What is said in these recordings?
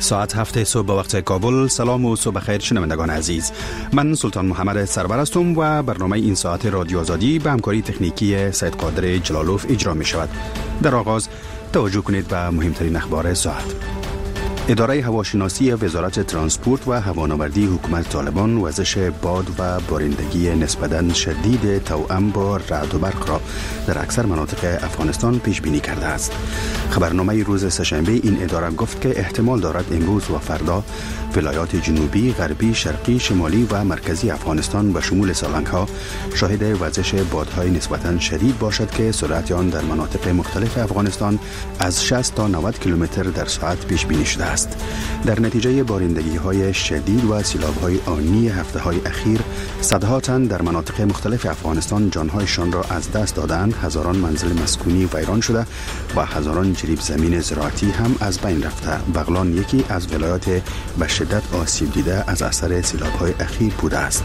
ساعت 7 صبح به وقت کابل. سلام و صبح خیر شنوندگان عزیز. من سلطان محمد سرور هستم و برنامه این ساعت رادیو آزادی به همکاری تکنیکی سید قادر جلالوف اجرا می شود. در آغاز توجه کنید به مهمترین اخبار ساعت. اداره هواشناسی وزارت ترانسپورت و هوانوردی حکومت طالبان وزش باد و بارندگی نسبتاً شدید توأم با رعد و برق را در اکثر مناطق افغانستان پیش بینی کرده است. خبرنامه روز سه‌شنبه این اداره گفت که احتمال دارد امروز و فردا ولایات جنوبی، غربی، شرقی، شمالی و مرکزی افغانستان به شمول سالنگ ها شاهد وزش بادهای نسبتاً شدید باشد که سرعت آن در مناطق مختلف افغانستان از 60 تا 90 کیلومتر در ساعت پیش بینی شده است. در نتیجه بارندگی های شدید و سیلاب های آنی هفته های اخیر صدها تن در مناطق مختلف افغانستان جانهایشان را از دست دادند، هزاران منزل مسکونی ویران شده و هزاران جریب زمین زراعتی هم از بین رفته. بغلان یکی از ولایات به شدت آسیب دیده از اثر سیلاب های اخیر بوده است.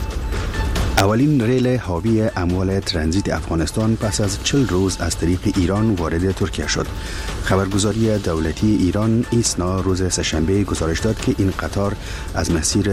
اولین ریل حاوی اموال ترانزیت افغانستان پس از 40 روز از طریق ایران وارد ترکیه شد. خبرگزاری دولتی ایران ایسنا روز سه‌شنبه گزارش داد که این قطار از مسیر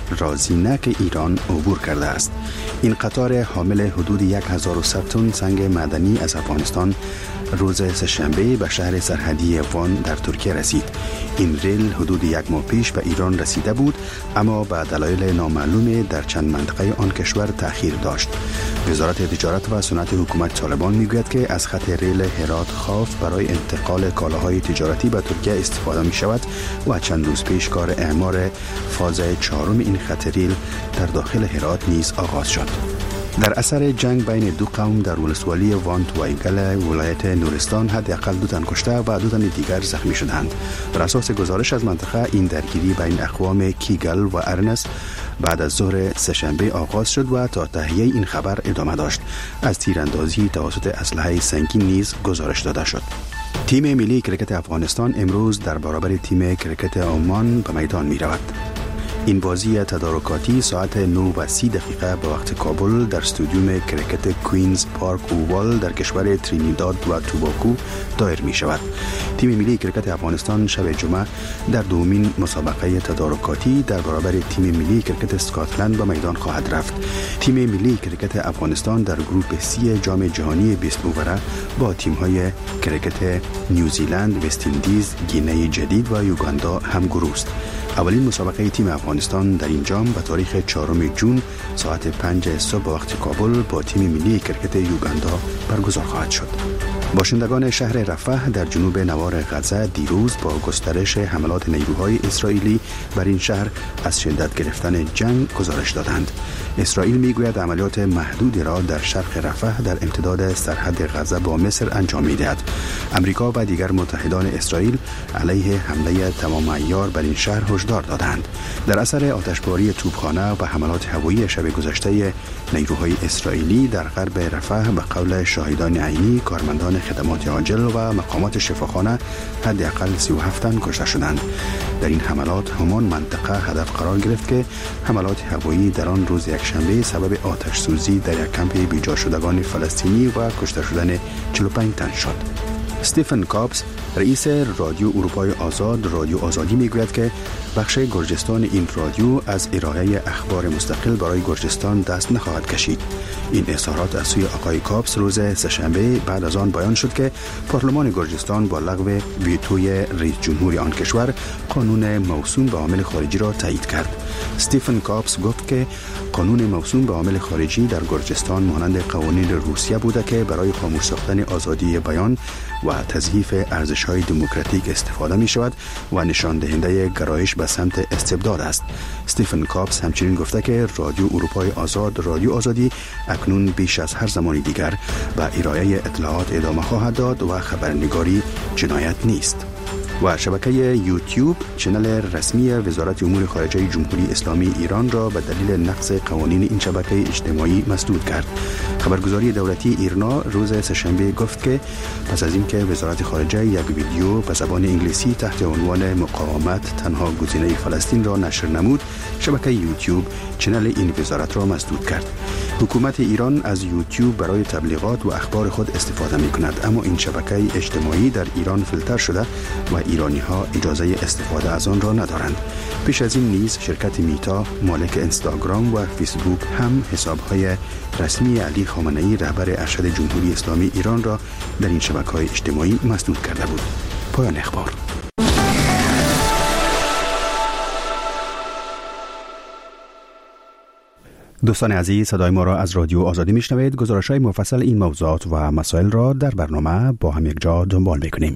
رازینک ایران عبور کرده است. این قطار حامل حدود 1100 تن سنگ معدنی از افغانستان روز سه‌شنبه به شهر سرحدی وان در ترکیه رسید. این ریل حدود یک ماه پیش به ایران رسیده بود، اما به دلایل نامعلوم در چند منطقه آن کشور تأخیر داشت. وزارت تجارت و صنعت حکومت طالبان میگوید که از خط ریل هرات خاف برای انتقال کالاهای تجارتی به ترکیه استفاده می شود و چند روز پیش کار اعمار فاز 4 این خط ریل در داخل هرات نیز آغاز شد. در اثر جنگ بین دو قوم در ولسوالی وانت و ایگل ولایت نورستان حداقل 2 تن کشته و 2 تن دیگر زخمی شدند. بر اساس گزارش از منطقه این درگیری بین اقوام کیگل و ارنس بعد از ظهر سه‌شنبه آغاز شد و تا تهیه این خبر ادامه داشت. از تیراندازی توسط اسلحه سنگین نیز گزارش داده شد. تیم ملی کرکت افغانستان امروز در برابر تیم کرکت عمان به میدان می رود. این بازی تدارکاتی ساعت 9:30 به وقت کابل در استادیوم کرکت کوینز پارک اووال در کشور ترینیداد و توباگو دایر می شود. تیم ملی کرکت افغانستان شب جمعه در دومین مسابقه تدارکاتی در برابر تیم ملی کرکت اسکاتلند به میدان خواهد رفت. تیم ملی کرکت افغانستان در گروپ سی جام جهانی 20 اووره با تیم‌های کرکت نیوزیلند، وست اندیز، گینه جدید و یوگاندا هم گروه است. اولین مسابقه تیم افغانستان در این جام به تاریخ 4 جون ساعت 5 صبح وقت کابل با تیم ملی کرکت یوگاندا برگزار خواهد شد. باشندگان شهر رفح در جنوب نوار غزه دیروز با گسترش حملات نیروهای اسرائیلی بر این شهر از شدت گرفتن جنگ گزارش دادند. اسرائیل میگوید عملیات محدودی را در شرق رفح در امتداد سرحد غزه با مصر انجام میدهد. امریکا و دیگر متحدان اسرائیل علیه حمله تمام عیار بر این شهر هشدار دادند. در اثر آتشباری توپخانه و حملات هوایی شب گذشته نیروهای اسرائیلی در غرب رفح به قول شاهدان عینی، کارمندان خدمات عاجل و مقامات شفاخانه حداقل 37 تن کشته شدند. در این حملات همان منطقه هدف قرار گرفت که حملات هوایی در آن روز یکشنبه سبب آتش سوزی در یک کمپ بیجا شدگان فلسطینی و کشته شدن 45 تن شد. استیفن کاپس رئیس رادیو اروپای آزاد رادیو آزادی میگوید که بخش گرجستان این رادیو از ارائه اخبار مستقل برای گرجستان دست نخواهد کشید. این اظهارات از سوی آقای کاپس روز سه‌شنبه بعد از آن بیان شد که پارلمان گرجستان با لغو ویتوی رئیس جمهور آن کشور قانون موسوم به عامل خارجی را تایید کرد. استیفن کاپس گفت که قانون موسوم به عامل خارجی در گرجستان مانند قوانین روسیه بوده که برای خاموش ساختن آزادی بیان و تضعیف ارزش‌های دموکراتیک استفاده می‌شود و نشان دهنده گرایش به سمت استبداد است. استیفن کاپس همچنین گفته که رادیو اروپای آزاد رادیو آزادی اکنون بیش از هر زمان دیگر به ارائه اطلاعات ادامه خواهد داد و خبرنگاری جنایت نیست. و شبکه یوتیوب چنل رسمی وزارت امور خارجه جمهوری اسلامی ایران را به دلیل نقض قوانین این شبکه اجتماعی مسدود کرد. خبرگزاری دولتی ایرنا روز سه‌شنبه گفت که پس از اینکه وزارت خارجه یک ویدیو به زبان انگلیسی تحت عنوان مقاومت تنها گزینه فلسطین را نشر نمود، شبکه یوتیوب چنل این وزارت را مسدود کرد. حکومت ایران از یوتیوب برای تبلیغات و اخبار خود استفاده می کند، اما این شبکه اجتماعی در ایران فیلتر شده و ایرانی ها اجازه استفاده از آن را ندارند. پیش از این نیز شرکت میتا مالک اینستاگرام و فیسبوک هم حساب‌های رسمی علی خامنه‌ای رهبر ارشد جمهوری اسلامی ایران را در این شبکه‌های اجتماعی مسدود کرده بود. پایان اخبار. دوستان عزیز، صدای ما را از رادیو آزادی میشنوید. گزارش‌های مفصل این موضوعات و مسائل را در برنامه با هم یک جا دنبال می‌کنیم.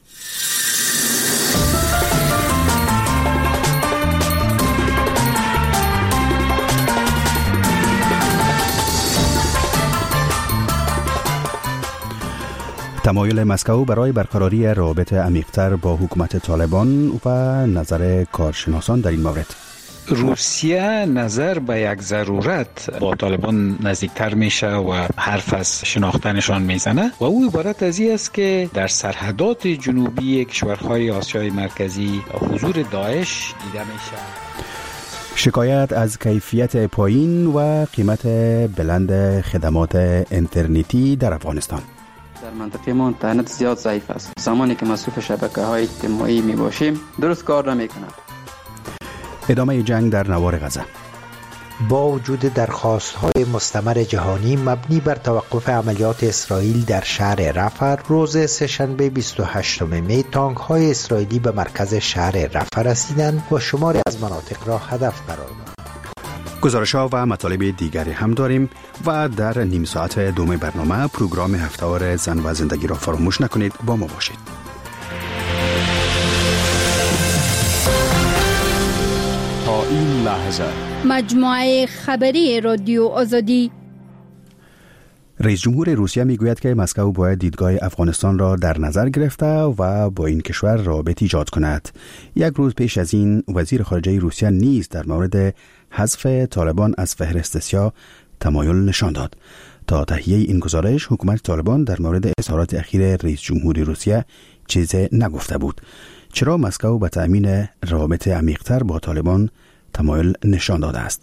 تمایل مسکو برای برقراری روابط عمیق‌تر با حکومت طالبان و نظر کارشناسان در این مورد. روسیه نظر به یک ضرورت با طالبان نزدیکتر میشه و حرف از شناختنشان میزنه و او عبارت از این است که در سرحدات جنوبی کشورهای آسیای مرکزی حضور داعش دیده میشه. شکایت از کیفیت پایین و قیمت بلند خدمات اینترنتی در افغانستان. در منطقه ما اینترنت زیاد ضعیف است. زمانی که مصروف شبکه‌های اجتماعی می باشیم درست کار نمی‌کند. ادامه جنگ در نوار غزه. با وجود درخواست‌های مستمر جهانی مبنی بر توقف عملیات اسرائیل در شهر رفح، روز سه‌شنبه 28 می تانک‌های اسرائیلی به مرکز شهر رفح رسیدند و شماری از مناطق را هدف قرار دادند. گزارش‌ها و مطالب دیگری هم داریم و در نیم ساعت دوم برنامه پروگرام هفته‌وار زن و زندگی را فراموش نکنید. با ما باشید. تا این لحظه مجموعه خبری رادیو آزادی. رئیس جمهور روسیه میگوید که مسکو باید دیدگاه افغانستان را در نظر گرفته و با این کشور رابطه ایجاد کند. یک روز پیش از این وزیر خارجه روسیه نیز در مورد حذف طالبان از فهرست سیاه تمایل نشان داد. تا تهیه این گزارش حکومت طالبان در مورد اظهارات اخیر رئیس جمهور روسیه چیزی نگفته بود. چرا مسکو به تأمین رابطه عمیق‌تر با طالبان تمایل نشان داده است؟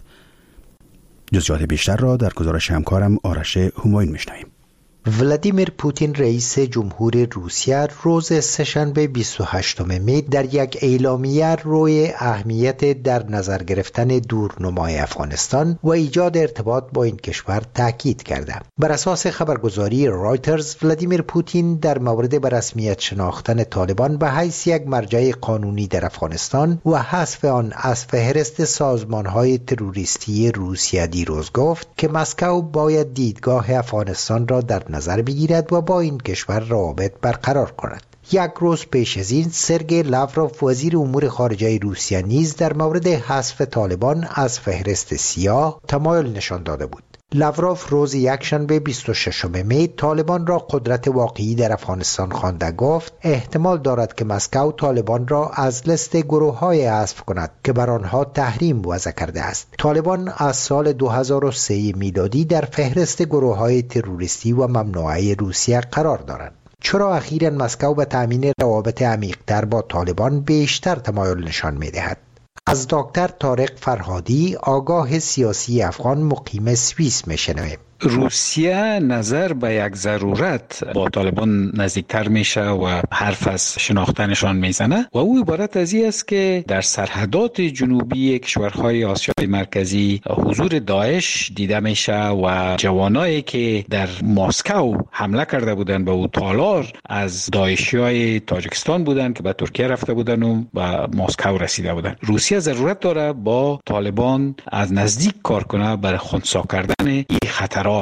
جزئیات بیشتر را در گزارش همکارم آرش همایون میشنویم. ولادیمیر پوتین رئیس جمهور روسیه روز سه‌شنبه 28 می در یک اعلامیه روی اهمیت در نظر گرفتن دورنمای افغانستان و ایجاد ارتباط با این کشور تاکید کرده. بر اساس خبرگزاری رایترز، ولادیمیر پوتین در مورد به رسمیت شناختن طالبان به حیث یک مرجع قانونی در افغانستان و حذف آن از فهرست سازمان‌های تروریستی روسیه دیروز گفت که مسکو باید دیدگاه افغانستان را در نظر بگیرد و با این کشور روابط برقرار کند. یک روز پیش از این سرگئی لاوروف وزیر امور خارجه روسیه نیز در مورد حذف طالبان از فهرست سیاه تمایل نشان داده بود. لاوروف روز یکشنبه 26 می طالبان را قدرت واقعی در افغانستان خوانده گفت احتمال دارد که مسکو طالبان را از لیست گروه‌های حذف کند که بر آنها تحریم وضع کرده است. طالبان از سال 2003 میلادی در فهرست گروه‌های تروریستی و ممنوعه روسیه قرار دارند. چرا اخیراً مسکو به تأمین روابط عمیق‌تر با طالبان بیشتر تمایل نشان می‌دهد؟ از دکتر طارق فرهادی، آگاه سیاسی افغان مقیم سوئیس میشنویم. روسیه نظر به یک ضرورت با طالبان نزدیکتر میشه و حرف از شناختنشان میزنه و او عبارت از این است که در سرحدات جنوبی کشورهای آسیای مرکزی حضور داعش دیده میشه و جوانایی که در مسکو حمله کرده بودند به او تالار از داعشیای تاجیکستان بودند که به ترکیه رفته بودند و به مسکو رسیده بودند. روسیه ضرورت داره با طالبان از نزدیک کار کنه برای خنثی کردن این خطرات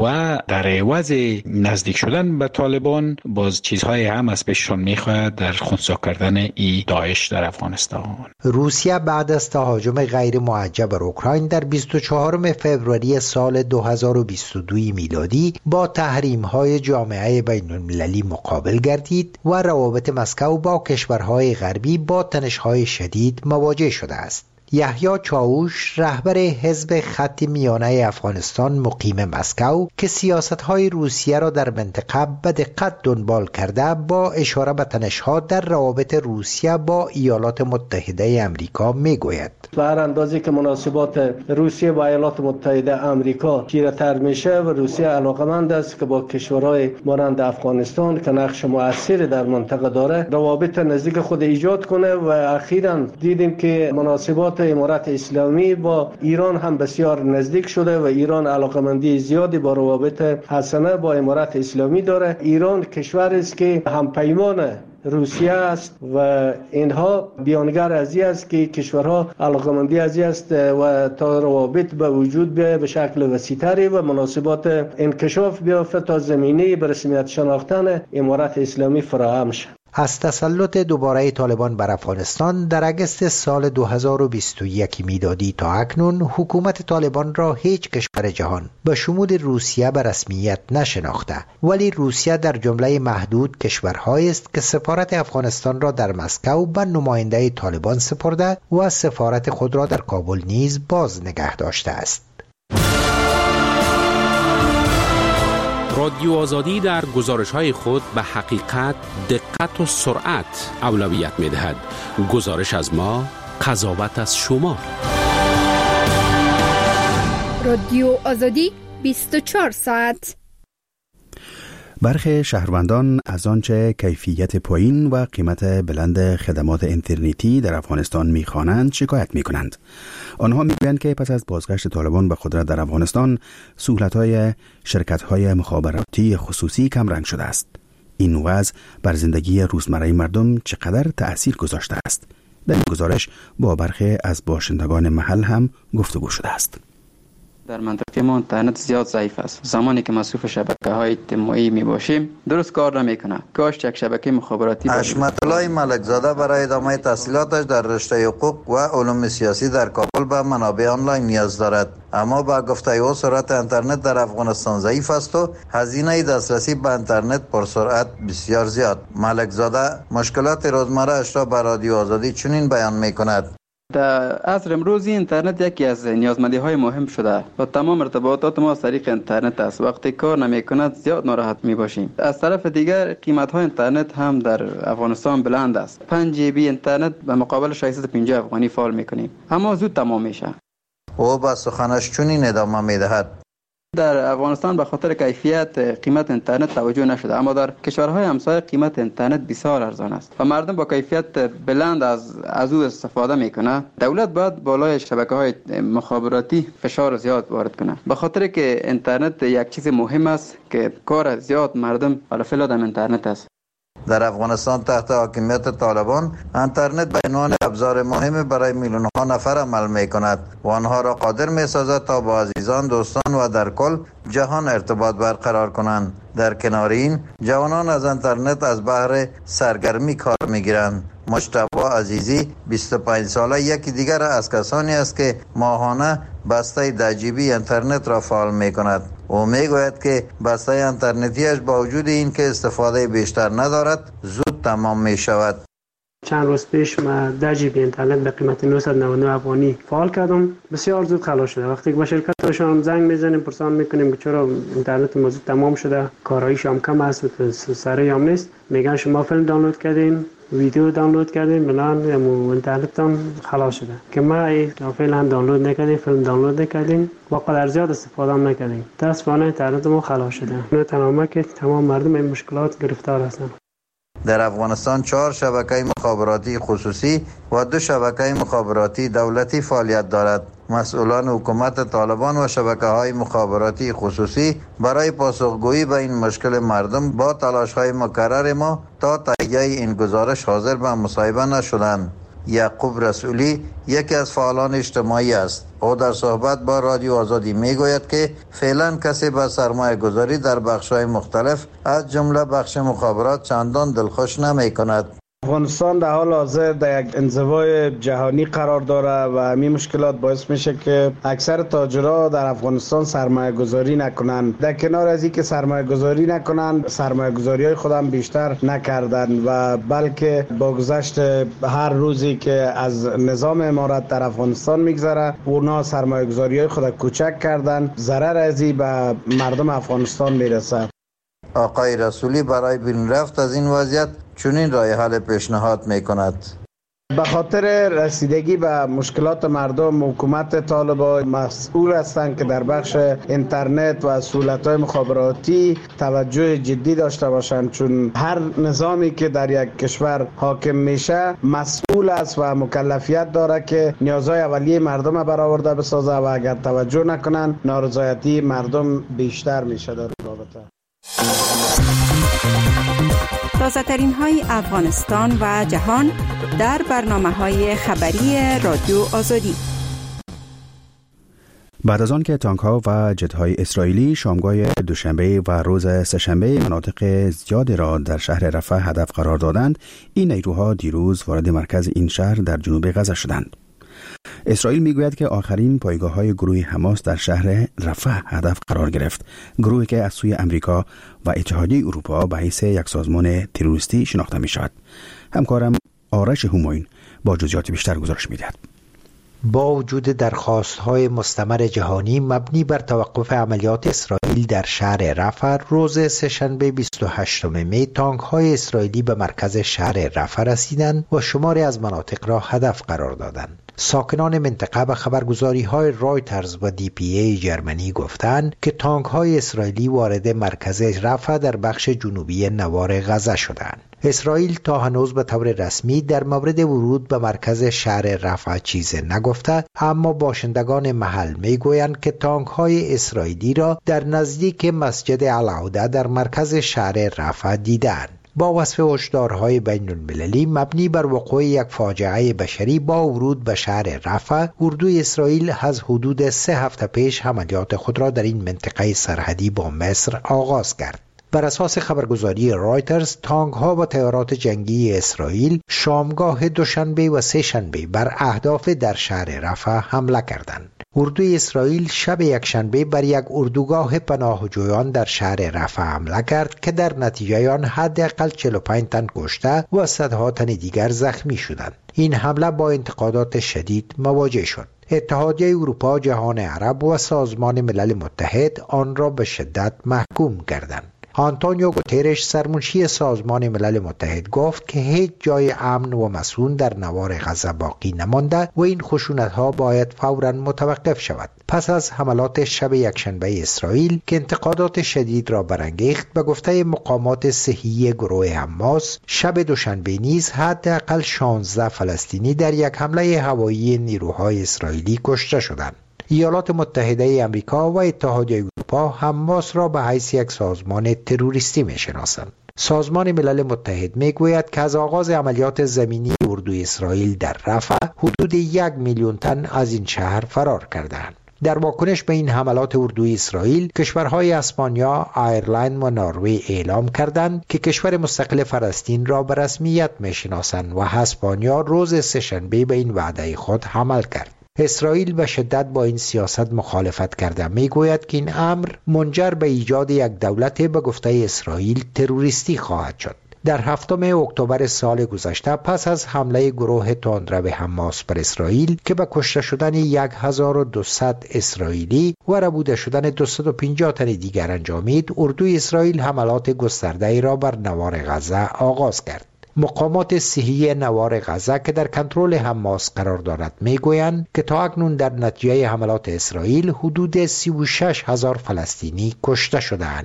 و در عوض نزدیک شدن به طالبان باز چیزهای هم از پیششان میخواهد در خنثی کردن ای داعش در افغانستان. روسیه بعد از تهاجم غیر معجب بر اوکراین در 24 فوریه سال 2022 میلادی با تحریم‌های جامعه بین‌المللی مقابل گردید و روابط مسکو با کشورهای غربی با تنش‌های شدید مواجه شده است. یحیی چاوش رهبر حزب خط میانه افغانستان مقیم مسکو که سیاست‌های روسیه را در منطقه به دقت دنبال کرده با اشاره به تنش‌ها در روابط روسیه با ایالات متحده آمریکا میگوید به هر اندازه که مناسبات روسیه با ایالات متحده آمریکا تیره‌تر میشه و روسیه علاقمند است که با کشورهای مانند افغانستان که نقش مؤثری در منطقه داره روابط نزدیک خود ایجاد کنه و اخیراً دیدیم که مناسبات امارت اسلامی با ایران هم بسیار نزدیک شده و ایران علاقمندی زیادی با روابط حسنه با امارت اسلامی داره. ایران کشوری است که همپیمان روسیه است و اینها بیانگر از این است که کشورها علاقمندی از این است و تا روابط به وجود بیاید به شکل وسیع‌تری و مناسبات انکشاف بیافته تا زمینه به رسمیت شناختن امارت اسلامی فراهم شد. از تسلط دوباره طالبان بر افغانستان در اگست سال 2021 میلادی تا اکنون حکومت طالبان را هیچ کشور جهان به شمول روسیه به رسمیت نشناخته، ولی روسیه در جمله محدود کشورهایی است که سفارت افغانستان را در مسکو به نماینده طالبان سپرده و سفارت خود را در کابل نیز باز نگه داشته است. رادیو آزادی در گزارش‌های خود به حقیقت، دقت و سرعت اولویت می‌دهد. گزارش از ما، قضاوت از شما. رادیو آزادی 24 ساعت. برخی شهروندان از آنچه کیفیت پایین و قیمت بلند خدمات اینترنتی در افغانستان می‌خوانند شکایت می‌کنند. آنها می‌گویند که پس از بازگشت طالبان به قدرت در افغانستان سهولت‌های شرکت‌های مخابراتی خصوصی کمرنگ شده است. این وضع بر زندگی روزمره مردم چقدر تأثیر گذاشته است؟ در این گزارش با برخی از باشندگان محل هم گفتگو شده است. در منطقه ما اینترنت زیاد ضعیف است. زمانی که مصروف شبکه‌های اجتماعی میباشیم درست کار نمیکنه. کاش یک شبکه مخابراتی حشمت الله ملکزاده برای ادامه تحصیلاتش در رشته حقوق و علوم سیاسی در کابل به منابع آنلاین نیاز دارد، اما با گفته او سرعت اینترنت در افغانستان ضعیف است و هزینه دسترسی به اینترنت پرسرعت بسیار زیاد. ملکزاده مشکلات روزمره اش را به رادیو آزادی چنین بیان میکند: در عصر امروزی اینترنت یکی از نیازمندی‌های مهم شده و تمام ارتباطات ما از طریق اینترنت است. وقتی کار نمی‌کند زیاد ناراحت می‌باشیم. از طرف دیگر قیمت‌های اینترنت هم در افغانستان بلند است. 5 جی بی اینترنت به مقابل 650 افغانی فعال می‌کنیم، اما زود تمام میشه. او با سخنش چنین ادامه می‌دهد: در افغانستان به خاطر کیفیت قیمت اینترنت توجه نشده، اما در کشورهای همسایه قیمت اینترنت بسیار ارزان است و مردم با کیفیت بلند از او استفاده میکنه. دولت باید بالای شبکه‌های مخابراتی فشار زیاد وارد کنه، به خاطر که اینترنت یک چیز مهم است که کار زیاد مردم علی فعل اینترنت است. در افغانستان تحت حاکمیت طالبان اینترنت به عنوان ابزار مهم برای میلیون‌ها نفر عمل می‌کند و آنها را قادر می‌سازد تا با عزیزان، دوستان و در کل جهان ارتباط برقرار کنند. در کنار این جوانان از اینترنت از بهر سرگرمی کار می‌گیرند. مجتبی عزیزی 25 ساله یکی دیگر از کسانی است که ماهانه بسته 10 جی بی اینترنت را فعال می‌کند. او میگوید که بسته اینترنتیش با وجود این که استفاده بیشتر ندارد زود تمام می شود. چند روز پیش ما 10 جی بی اینترنت به قیمت 999 افغانی فعال کردم. بسیار زود خلاص شده. وقتی که به شرکتشان زنگ میزنیم پرسان میکنیم که چرا اینترنت ما زود تمام شده، کارایش هم کم است و سریع هم نیست، میگن شما فیلم دانلود کردین، ویدیو دانلود کردیم، بلان اینترنتتان خلاص شده. که ما فعلا دانلود نکردیم، فیلم دانلود نکردیم و قدر زیاد استفاده هم نکردیم. متاسفانه اینترنت ما خلاص شده. نه تنها که تمام مردم این مشکلات گرفتار هستند. در افغانستان 4 شبکه مخابراتی خصوصی و 2 شبکه مخابراتی دولتی فعالیت دارد. مسئولان حکومت طالبان و شبکه‌های مخابراتی خصوصی برای پاسخگویی به این مشکل مردم با تلاش‌های مکرر ما تا تهیه این گزارش حاضر به مصاحبه نشدند. یعقوب رسولی یکی از فعالان اجتماعی است. او در صحبت با رادیو آزادی میگوید که فعلا کسی به سرمایه گذاری در بخش‌های مختلف از جمله بخش مخابرات چندان دلخوش نمی کند. افغانستان در حال حاضر در یک انزوای جهانی قرار داره و همین مشکلات باعث میشه که اکثر تاجرها در افغانستان سرمایه گذاری نکنن. در کنار از اینکه سرمایه گذاری نکنن، سرمایه گذاری های خودم بیشتر نکردن و بلکه با گذشت هر روزی که از نظام امارت در افغانستان میگذره اونا سرمایه گذاری های خود کوچک کردن. ضرر ازی به مردم افغانستان میرسه. آقای رسولی برای بیرون رفت از این وضعیت چنین راه حل پیشنهاد میکند. به خاطر رسیدگی به مشکلات مردم، حکومت طالبان مسئول هستند که در بخش اینترنت و سهولت‌های مخابراتی توجه جدی داشته باشند، چون هر نظامی که در یک کشور حاکم میشه مسئول است و مکلفیت داره که نیازهای اولیه مردم برآورده بسازه و اگر توجه نکنن نارضایتی مردم بیشتر میشه در رابطه. تازه‌ترین های افغانستان و جهان در برنامه‌های خبری رادیو آزادی. بعد از آن که تانک‌ها و جت‌های اسرائیلی شامگاه دوشنبه و روز سه‌شنبه مناطق زیادی را در شهر رفح هدف قرار دادند، این نیروها دیروز وارد مرکز این شهر در جنوب غزه شدند. اسرائیل میگوید که آخرین پایگاه‌های گروه حماس در شهر رفح هدف قرار گرفت، گروهی که از سوی امریکا و اتحادیه اروپا به حیث یک سازمان تروریستی شناخته می شود. همکارم آرش همایون با جزئیات بیشتر گزارش می‌دهد. با وجود درخواست‌های مستمر جهانی مبنی بر توقف عملیات اسرائیل در شهر رفح، روز سه‌شنبه 28 می تانک‌های اسرائیلی به مرکز شهر رفح رسیدند و شماری از مناطق را هدف قرار دادند. ساکنان منطقه به خبرگزاری‌های رایترز و DPA جرمنی گفتند که تانک‌های اسرائیلی وارد مرکز رفح در بخش جنوبی نوار غزه شدند. اسرائیل تا هنوز به طور رسمی در مورد ورود به مرکز شهر رفح چیزی نگفته، اما باشندگان محل میگویند که تانک‌های اسرائیلی را در نزدیک مسجد العوده در مرکز شهر رفح دیدند. با وصف هشدارهای بین المللی مبنی بر وقوع یک فاجعه بشری با ورود به شهر رفح، اردوی اسرائیل از حدود 3 هفته پیش عملیات خود را در این منطقه سرحدی با مصر آغاز کرد. بر اساس خبرگزاری رایترز، تانک‌ها و طیارات جنگی اسرائیل شامگاه دوشنبه و سه‌شنبه بر اهداف در شهر رفح حمله کردند. اردوی اسرائیل شب یکشنبه بر یک اردوگاه پناهجویان در شهر رفح حمله کرد که در نتیجه آن حداقل 45 تن کشته و صدها تن دیگر زخمی شدند. این حمله با انتقادات شدید مواجه شد. اتحادیه اروپا، جهان عرب و سازمان ملل متحد آن را به شدت محکوم کردند. آنتونیو گوترش، سرمنشی سازمان ملل متحد، گفت که هیچ جای امن و مسکون در نوار غزه باقی نمانده و این خشونت‌ها باید فوراً متوقف شود. پس از حملات شب یکشنبه اسرائیل که انتقادات شدید را برانگیخت، به گفته مقامات صحی گروه حماس، شب دوشنبه نیز حداقل 16 فلسطینی در یک حمله هوایی نیروهای اسرائیلی کشته شدند. ایالات متحده آمریکا و اتحادیه اروپا حماس را به حیث یک سازمان تروریستی می‌شناسند. سازمان ملل متحد میگوید که از آغاز عملیات زمینی اردوی اسرائیل در رفح حدود 1 میلیون تن از این شهر فرار کردند. در واکنش به این حملات اردوی اسرائیل، کشورهای اسپانیا، آیرلند و نروژ اعلام کردند که کشور مستقل فلسطین را به رسمیت می‌شناسند و اسپانیا روز سه‌شنبه به این وعده خود عمل کرد. اسرائیل به شدت با این سیاست مخالفت کرده، میگوید که این امر منجر به ایجاد یک دولت به گفته اسرائیل تروریستی خواهد شد. در 7 اکتبر سال گذشته، پس از حمله گروه تندرو حماس بر اسرائیل که به کشته شدن 1200 اسرائیلی و ربوده شدن 250 تن دیگر انجامید، اردوی اسرائیل حملات گسترده‌ای را بر نوار غزه آغاز کرد. مقامات صحی نوار غزه که در کنترل حماس قرار دارد میگویند که تا اکنون در نتیجه حملات اسرائیل حدود 36,000 فلسطینی کشته شدند.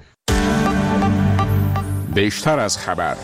بیشتر از خبر.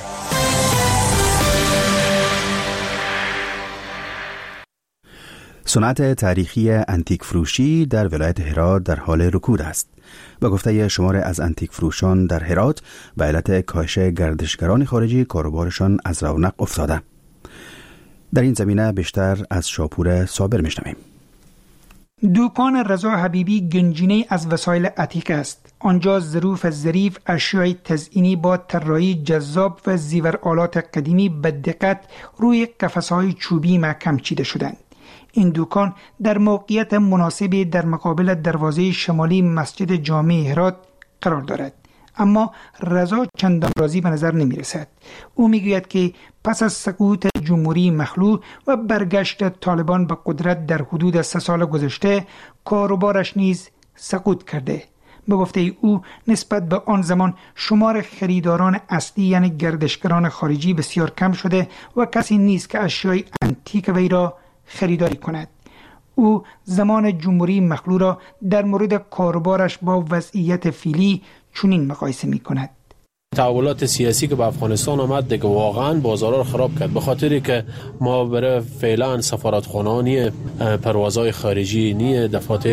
صنعت تاریخی انتیک فروشی در ولایت هرات در حال رکود است. به گفته شمار از انتیک فروشان در هرات، به علت کاهش گردشگران خارجی کاروبارشان از رونق افتاده. در این زمینه بیشتر از شاپور صابر میشنویم. دکان رضا حبیبی گنجینه از وسایل عتیق است. آنجا ظروف ظریف، اشیای تزئینی با طراحی جذاب و زیورآلات قدیمی به دقت روی قفس‌های چوبی محکم چیده شدند. این دکان در موقعیت مناسبی در مقابل دروازه شمالی مسجد جامع هرات قرار دارد. اما رضا چندان راضی به نظر نمی رسد. او می گوید که پس از سقوط جمهوری مخلوع و برگشت طالبان به قدرت در حدود 3 سال گذشته، کاروبارش نیز سقوط کرده. به گفته او نسبت به آن زمان شمار خریداران اصلی یعنی گردشگران خارجی بسیار کم شده و کسی نیست که اشیای انتیک وی را خریداری کند. او زمان جمهوری مخلوع را در مورد کاروبارش با وضعیت فعلی چنین مقایسه می کند. تحولات سیاسی که به افغانستان آمد دیگه واقعا بازارها رو خراب کرد، به خاطری که ما برای فعلا سفارتخانه نیه، پروازهای خارجی نیه، دفاتر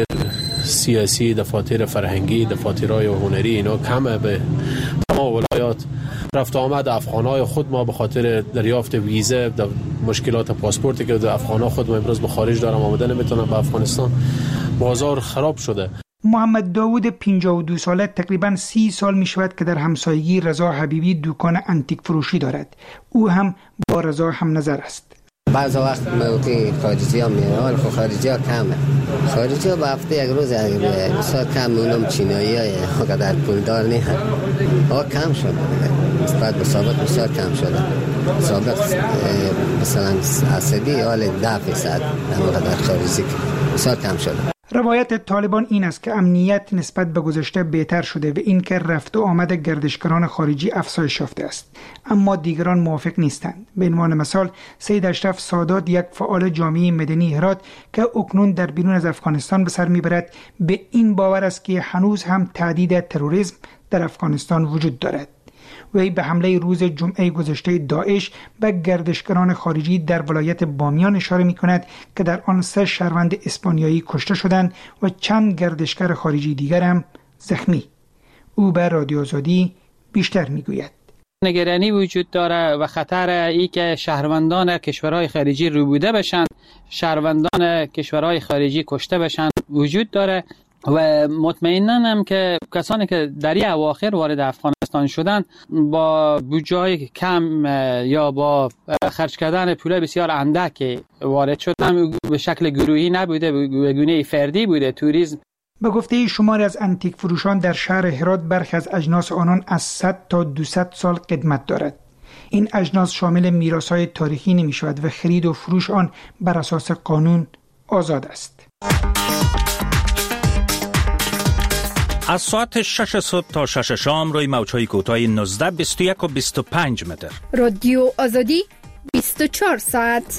سیاسی، دفاتر فرهنگی، دفاترهای هنری اینا کمه. به تمام ولایات رفت آمد افغانای خود ما به خاطر دریافت ویزه، مشکلات پاسپورتی که افغانا خود ما امروز به خارج دارم آمده نمیتونن به افغانستان، بازار خراب شده. محمد داوود 52 ساله تقریباً 30 سال می شود که در همسایگی رضا حبیبی دکان انتیک فروشی دارد. او هم با رضا هم نظر است. بعض وقت موقع خارجی ها میره، ولی خارجی ها کمه. خارجی ها به هفته یک روز بسیار کم، اونم چینایی های قدر پولدار نیست. ها کم شده نسبت به سابق، بسیار کم شده. سابق مثلا اصدی حال 10% اما قدر خارجی بسیار کم شده. روایت طالبان این است که امنیت نسبت به گذشته بهتر شده و این که رفت و آمد گردشگران خارجی افزایش یافته است، اما دیگران موافق نیستند. به عنوان مثال سید اشرف سادات، یک فعال جامعه مدنی هرات که اکنون در بیرون از افغانستان به سر میبرد، به این باور است که هنوز هم تهدید تروریسم در افغانستان وجود دارد. وی به حمله روز جمعه گذشته داعش به گردشگران خارجی در ولایت بامیان اشاره می کند که در آن 3 شهروند اسپانیایی کشته شدند و چند گردشگر خارجی دیگر هم زخمی. او به رادیو آزادی بیشتر می گوید. نگرانی وجود داره و خطر ای که شهروندان کشورهای خارجی روبوده بشن، شهروندان کشورهای خارجی کشته بشن وجود داره و مطمئنم هم که کسانی که در این اواخر وارد افغانستان شدن با بودجه کم یا با خرج کردن پول بسیار اندک وارد شدن، به شکل گروهی نبوده، به گونه فردی بوده. توریسم به گفته شماری از انتیک فروشان در شهر هرات، برخی از اجناس آنان از 100 تا 200 سال قدمت دارد. این اجناس شامل میراث‌های تاریخی نمی شود و خرید و فروش آن بر اساس قانون آزاد است. از ساعت 6 صبح تا 6 شام روی موج‌های کوتاه 19، 21 و 25 متر. رادیو آزادی 24 ساعت.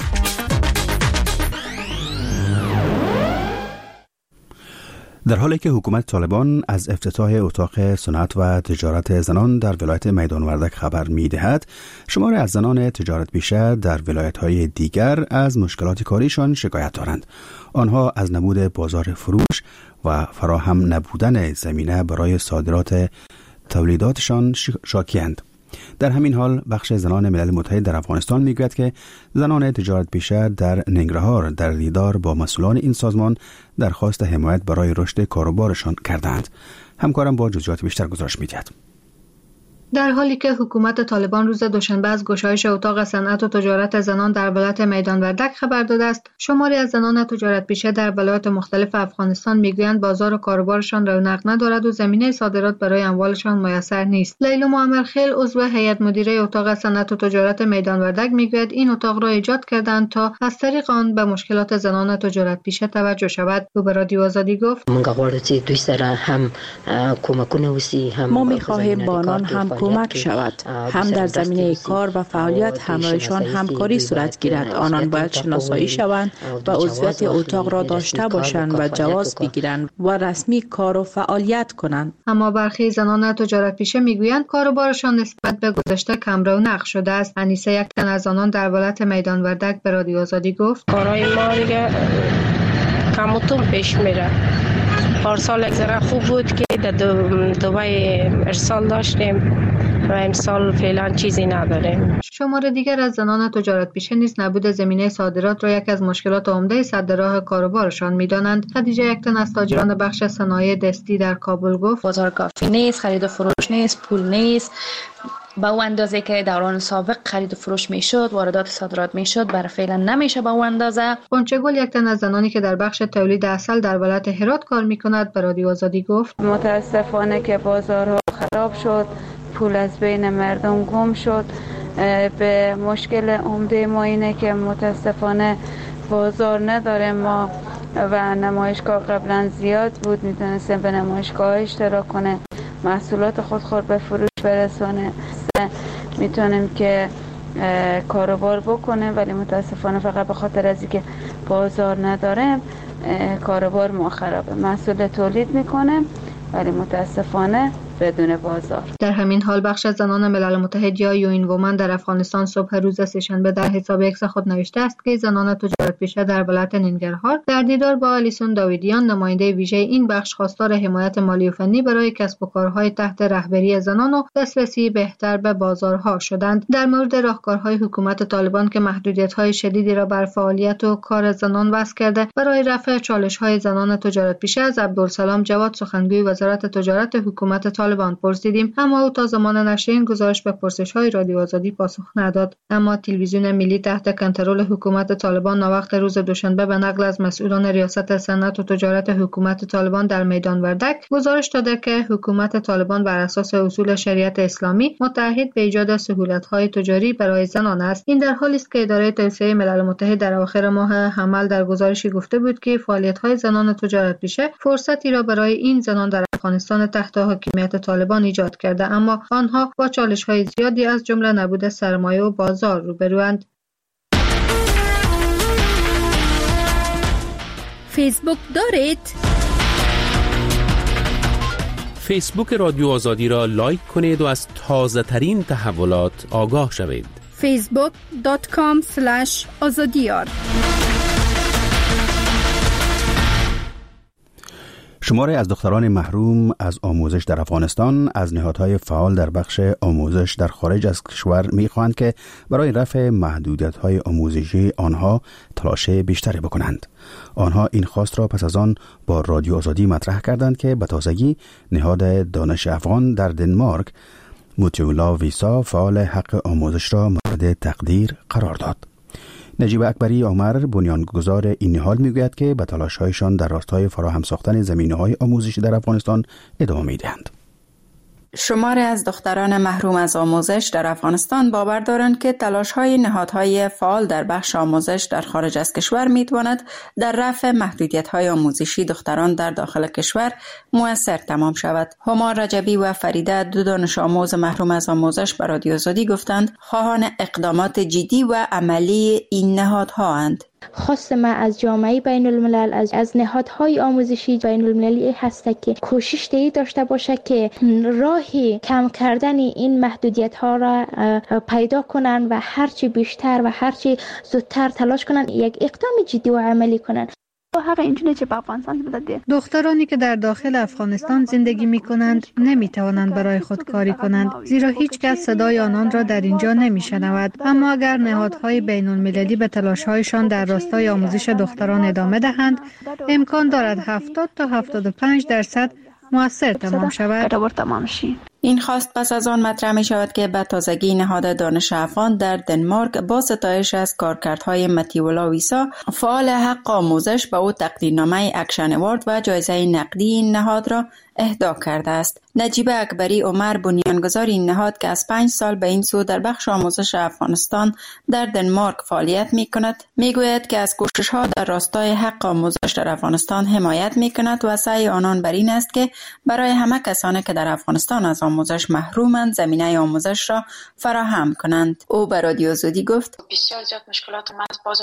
در حالی که حکومت طالبان از افتتاح اتاق صنعت و تجارت زنان در ولایت میدان وردک خبر می‌دهد، شماری از زنان تجارت پیشه در ولایت‌های دیگر از مشکلات کاریشان شکایت دارند. آنها از نبود بازار فروش و فراهم نبودن زمینه برای صادرات تولیداتشان شاکی‌اند. در همین حال بخش زنان ملل متحد در افغانستان میگوید که زنان تجارت پیشه در ننگرهار در دیدار با مسئولان این سازمان درخواست حمایت برای رشد کاروبارشان کردند. همکارم با جزئیات بیشتر گزارش می‌دهد. در حالی که حکومت طالبان روز دوشنبه از گشایش اتاق صنعت و تجارت زنان در ولایت میدان وردک خبر داده است، شماری از زنان تجارت پیشه در ولایات مختلف افغانستان میگویند بازار و کاروبارشان رونق ندارد و زمینه صادرات برای اموالشان میسر نیست. لیلا معمرخیل، عضو هیئت مدیره اتاق صنعت و تجارت میدان وردک میگوید این اتاق را ایجاد کردند تا از طریق آن به مشکلات زنان تجارت پیشه توجه شود. او به رادیو آزادی گفت: ما می‌خواهیم با آنان هم کمک شود، هم در زمینه کار و فعالیت همراهشان همکاری صورت گیرد. آنان باید شناسایی شوند و عضویت اتاق را داشته باشند و جواز بگیرند و رسمی کار و فعالیت کنند. اما برخی زنان تجارت پیشه میگویند کاروبارشان نسبت به گذشته کم رونق شده است. انیسه، یک تن از آنان در ولایت میدان وردک، به رادیو آزادی گفت: کارهای ما دیگه کم و کم پیش میره. پارسال یک ذره خوب بود که در دبی ارسال داشتیم و این سال فعلا چیزی نداریم. شمار دیگر از زنان تجارت پیشه نیز نبود زمینه صادرات را یک از مشکلات عمده سد راه کاروبارشان می‌دانند. خدیجه یکتن از تاجران بخش صنایع دستی در کابل گفت: بازار کافی نیست، خرید و فروش نیست، پول نیست. با اون اندازه که دوران سابق خرید و فروش میشد، واردات صادرات میشد، برای فعلا نمیشه با اون اندازه. قنچه گل یکتن از زنانی که در بخش تولید عسل در ولایت هرات کار میکند به رادیو آزادی گفت: متاسفانه که بازارها خراب شد، پول از بین مردم گم شد. به مشکل عمده ما اینه که متاسفانه بازار نداره ما و نمایشگاه قبلا زیاد بود، میتونستیم به نمایشگاه اشتراک کنه، محصولات خود به فروش برسونه، میتونیم که کاروبار بکنه، ولی متاسفانه فقط به خاطر از اینکه بازار نداریم کاروبار ما خرابه. محصول تولید میکنه ولی متاسفانه بدون بازار. در همین حال بخش از زنان ملل متحد یا یوین وومن در افغانستان صبح روز سه‌شنبه در حساب ایکس خود نوشته است که زنان تجارت پیشه در ولایت ننگرهار در دیدار با آلیسون داویدیان نماینده ویژه این بخش خواستار حمایت مالی و فنی برای کسب و کارهای تحت رهبری زنان و دسترسی بهتر به بازارها شدند. در مورد راهکارهای حکومت طالبان که محدودیت‌های شدیدی را بر فعالیت و کار زنان وضع کرده برای رفع چالش‌های زنان تجارت پیشه از عبدالسلام جواد سخنگوی وزارت تجارت حکومت طالبان پرسیدیم، اما او تا زمان نشر این گزارش به پرسش‌های رادیو آزادی پاسخ نداد. اما تلویزیون ملی تحت کنترل حکومت طالبان ناوقت روز دوشنبه به نقل از مسئولان ریاست صنعت و تجارت حکومت طالبان در میدان وردک گزارش داده که حکومت طالبان بر اساس اصول شریعت اسلامی متعهد به ایجاد سهولت‌های تجاری برای زنان است. این در حالی است که اداره توسعه ملل متحد در آخر ماه حمل در گزارشی گفته بود که فعالیت‌های زنان تجارت پیشه فرصتی را برای این زنان در افغانستان تحت حاکمیت طالبان ایجاد کرده، اما آنها با چالش‌های زیادی از جمله نبود سرمایه و بازار روبروند. فیسبوک دارید؟ فیسبوک رادیو آزادی را لایک کنید و از تازه ترین تحولات آگاه شوید. facebook.com/azadiyar. شماری از دختران محروم از آموزش در افغانستان از نهادهای فعال در بخش آموزش در خارج از کشور می‌خواهند که برای رفع محدودیت‌های آموزشی آنها تلاش بیشتری بکنند. آنها این خواست را پس از آن با رادیو آزادی مطرح کردند که به تازگی نهاد دانش افغان در دنمارک موتیولا ویسا فعال حق آموزش را مورد تقدیر قرار داد. نجیب اکبری عمر بنیانگذار این نهاد میگوید که به تلاش‌هایشان در راستای فراهم ساختن زمینه‌های آموزشی در افغانستان ادامه می‌دهند. شماری از دختران محروم از آموزش در افغانستان باور دارند که تلاش‌های نهادهای فعال در بخش آموزش در خارج از کشور می‌تواند در رفع محدودیت‌های آموزشی دختران در داخل کشور مؤثر تمام شود. هما رجبی و فریده دو دانش آموز محروم از آموزش به رادیو آزادی گفتند خواهان اقدامات جدی و عملی این نهادها اند. خواست ما از جامعه بین الملل از نهادهای آموزشی بین المللی هست که کوشش دیگه داشته باشه که راهی کم کردن این محدودیت ها را پیدا کنن و هرچی بیشتر و هرچی زودتر تلاش کنن یک اقدام جدی و عملی کنن. حق اینجوری که با افغانستان بده. دخترانی که در داخل افغانستان زندگی می کنند نمی توانند برای خود کاری کنند، زیرا هیچ کس صدای آنان را در اینجا نمی شنود. اما اگر نهادهای بین المللی به تلاش‌هایشان در راستای آموزش دختران ادامه دهند، امکان دارد 70 تا 75% مؤثر تمام شود. این خواست پس از آن مطرح می شود که به تازگی نهاد دانش افغان در دنمارک با ستایش از کارکردهای متیولا ویسا فعال حق آموزش به او تقدیرنامه اکشن اوارد و جایزه نقدی این نهاد را اهدا کرده است. نجیب اکبری عمر بنیانگذار این نهاد که از 5 سال به این سو در بخش آموزش افغانستان در دنمارک فعالیت می کند می گوید که از کوشش ها در راستای حق آموزش در افغانستان حمایت می کند و سعی آنان بر این است که برای همه کسانی که در افغانستان از آموزش محرومند زمینه آموزش را فراهم کنند. او به رادیو آزادی گفت بسیار زیاد مشکلات باز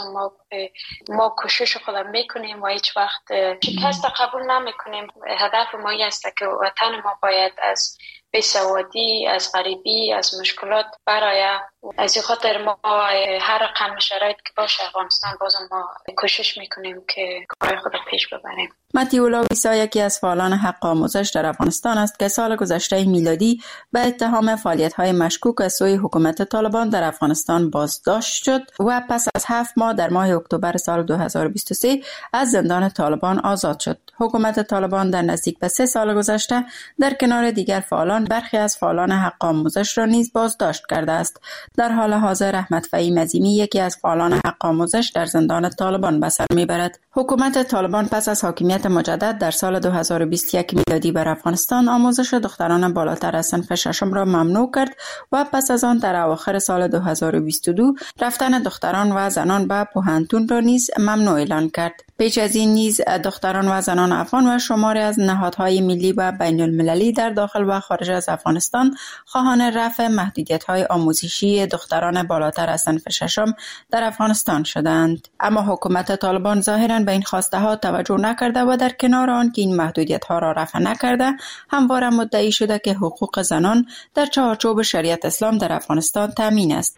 ما کوشش خودم میکنیم و هیچ وقت شکست قبول نمیکنیم. هدف ما است که وطن ما باید از بیسوادی، از غریبی، از مشکلات برای از خاطر ما هر رقم شرایط که باشه افغانستان بازم ما کوشش میکنیم که کار خود پیش ببریم. متیولا ویسا یکی از فعالان حق آموزش در افغانستان است که سال گذشته میلادی به اتهام فعالیت‌های مشکوک از سوی حکومت طالبان در افغانستان بازداشت شد و پس از 7 ماه در ماه اکتبر سال 2023 از زندان طالبان آزاد شد. حکومت طالبان در نزدیک به 3 سال گذشته در کنار دیگر فعالان برخی از فعالان حق آموزش را نیز بازداشت کرده است. در حال حاضر احمد فهیم عظیمی یکی از فعالان حق آموزش در زندان طالبان به سر میبرد. حکومت طالبان پس از حاکمیت مجدد در سال 2021 میلادی بر افغانستان آموزش دختران بالاتر از صنف ششم را ممنوع کرد و پس از آن در اواخر سال 2022 رفتن دختران و زنان به پوهنتون را نیز ممنوع اعلان کرد. پیش از این نیز دختران و زنان افغان و شماری از نهادهای ملی و بین المللی در داخل و خارج از افغانستان خواهان رفع محدودیت‌های آموزشی دختران بالاتر از صنف ششم در افغانستان شدند. اما حکومت طالبان ظاهراً به این خواسته ها توجه نکرده و در کنار آن که این محدودیت‌ها را رفع نکرده، همواره مدعی شده که حقوق زنان در چارچوب شریعت اسلام در افغانستان تامین است.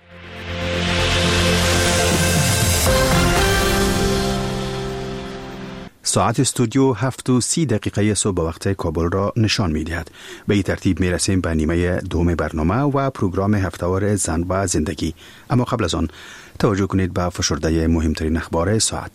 ساعت استودیو 7:30 صبح به وقت کابل را نشان می‌دهد. به این ترتیب می‌رسیم به نیمه دوم برنامه و پروگرام هفته‌وار زن و زندگی. اما قبل از آن توجه کنید به فشرده مهمترین اخبار ساعت.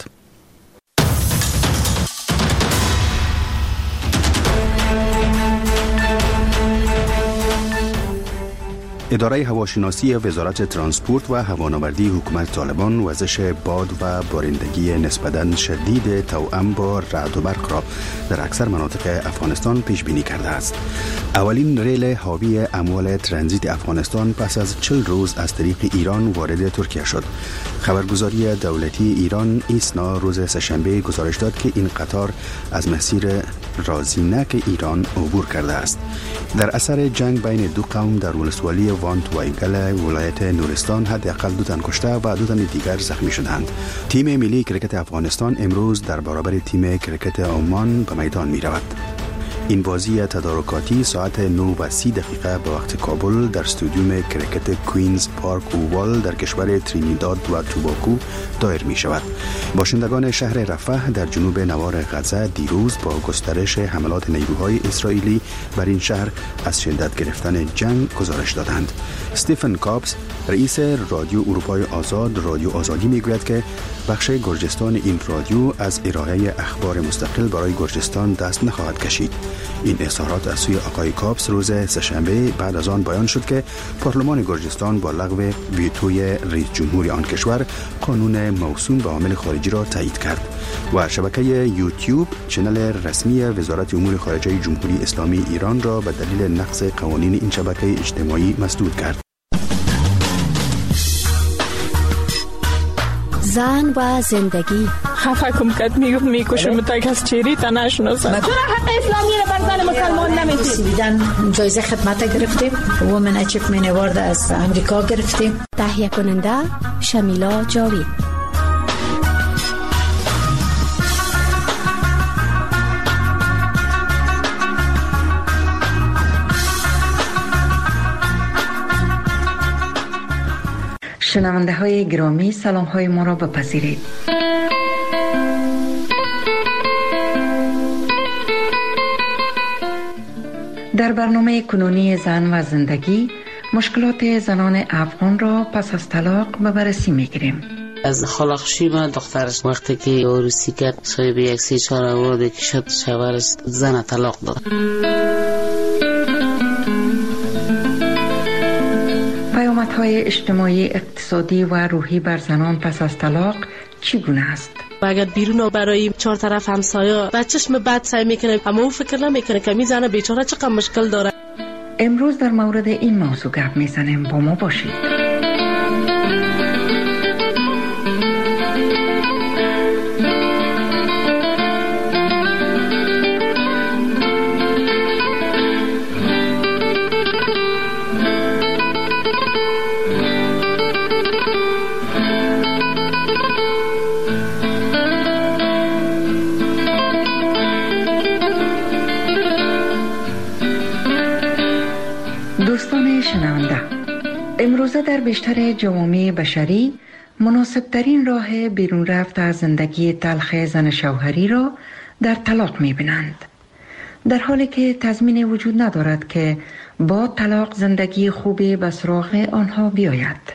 اداره هواشناسی وزارت ترانسپورت و هوانوردی حکومت طالبان وزش باد و بارندگی نسبتاً شدید توأم با رعد و برق را در اکثر مناطق افغانستان پیش بینی کرده است. اولین ریل حاوی اموال ترانزیت افغانستان پس از 40 روز از طریق ایران وارد ترکیه شد. خبرگزاری دولتی ایران ایسنا روز سه‌شنبه گزارش داد که این قطار از مسیر رازینک ایران عبور کرده است. در اثر جنگ بین دو قوم در ولسوالی وانت وایگل ولایت نورستان حداقل 2 تن کشته و 2 تن دیگر زخمی شدند. تیم ملی کرکت افغانستان امروز در برابر تیم کرکت عمان به میدان می رود. این بازی تدارکاتی ساعت 9:30 به وقت کابل در استادیوم کرکت کوینز پارک اووال در کشور ترینیداد و توباگو دایر می شود. باشندگان شهر رفح در جنوب نوار غزه دیروز با گسترش حملات نیروهای اسرائیلی بر این شهر از شدت گرفتن جنگ گزارش دادند. استیفن کابز رئیس رادیو اروپای آزاد رادیو آزادی می گوید که بخش گرجستان این رادیو از ارائه اخبار مستقل برای گرجستان دست نخواهد کشید. این اظهارات از سوی آقای کابس روز سه‌شنبه بعد از آن بیان شد که پارلمان گرجستان با لغو ویتوی رئیس جمهور آن کشور قانون موسوم به عامل خارجی را تایید کرد و شبکه یوتیوب چنل رسمی وزارت امور خارجه جمهوری اسلامی ایران را به دلیل نقض قوانین این شبکه اجتماعی مسدود کرد. زن و زندگی خفه کم کت میکشم تا کس چیری تا نشناسم. چرا حق اسلامی را بر زن مسلمان نمیدید؟ جایزه خدمت گرفتیم. وومن اچیومنت اوارد از امریکا گرفتیم. تهیه کننده شمیلا جاوید. شنونده های گرامی سلام های ما را بپذیرید. در برنامه کنونی زن و زندگی مشکلات زنان افغان را پس از طلاق به بررسی میگیریم. از خلاقشی من دخترش وقتی که عروسی کرد صاحب 1-3-4 آورده که شد شوهرش زن طلاق داد. پیامدهای اجتماعی، اقتصادی و روحی بر زنان پس از طلاق چگونه است؟ اگر بیرون برای 4 طرف همسایه و چشم بد سعی میکنه اما او فکر نمیکنه که می زنه بیچاره چقدر مشکل داره. امروز در مورد این موضوع گپ میزنیم، با ما باشید. محترم شنونده، امروزه در بیشتر جوامع بشری مناسبترین راه بیرون رفت از زندگی تلخ زن شوهری را در طلاق می‌بینند، در حالی که تضمین وجود ندارد که با طلاق زندگی خوبی به سراغ آنها بیاید.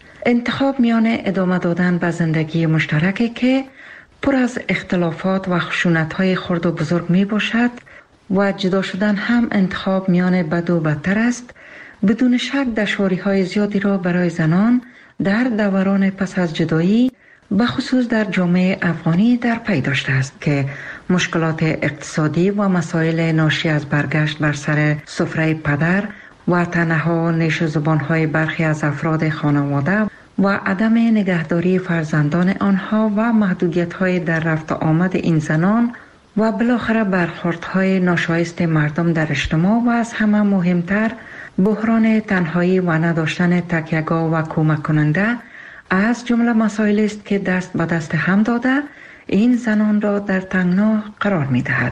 انتخاب میان ادامه دادن به زندگی مشترک که پر از اختلافات و خشونت‌های خرد و بزرگ می باشد و جدا شدن هم انتخاب میان بد و بدتر است، بدون شک دشواری‌های زیادی را برای زنان در دوران پس از جدایی به خصوص در جامعه افغانی در پی داشته است که مشکلات اقتصادی و مسائل ناشی از برگشت بر سر سفره پدر و تنها نیش زبان‌های برخی از افراد خانواده و عدم نگهداری فرزندان آنها و محدودیت‌های در رفت آمد این زنان و بالاخره برخوردهای ناشایست مردم در اجتماع و از همه مهمتر بحران تنهایی و نداشتن تکیه‌گاه و کمک کننده از جمله مسائلی است که دست به دست هم داده این زنان را در تنگنا قرار می‌دهد.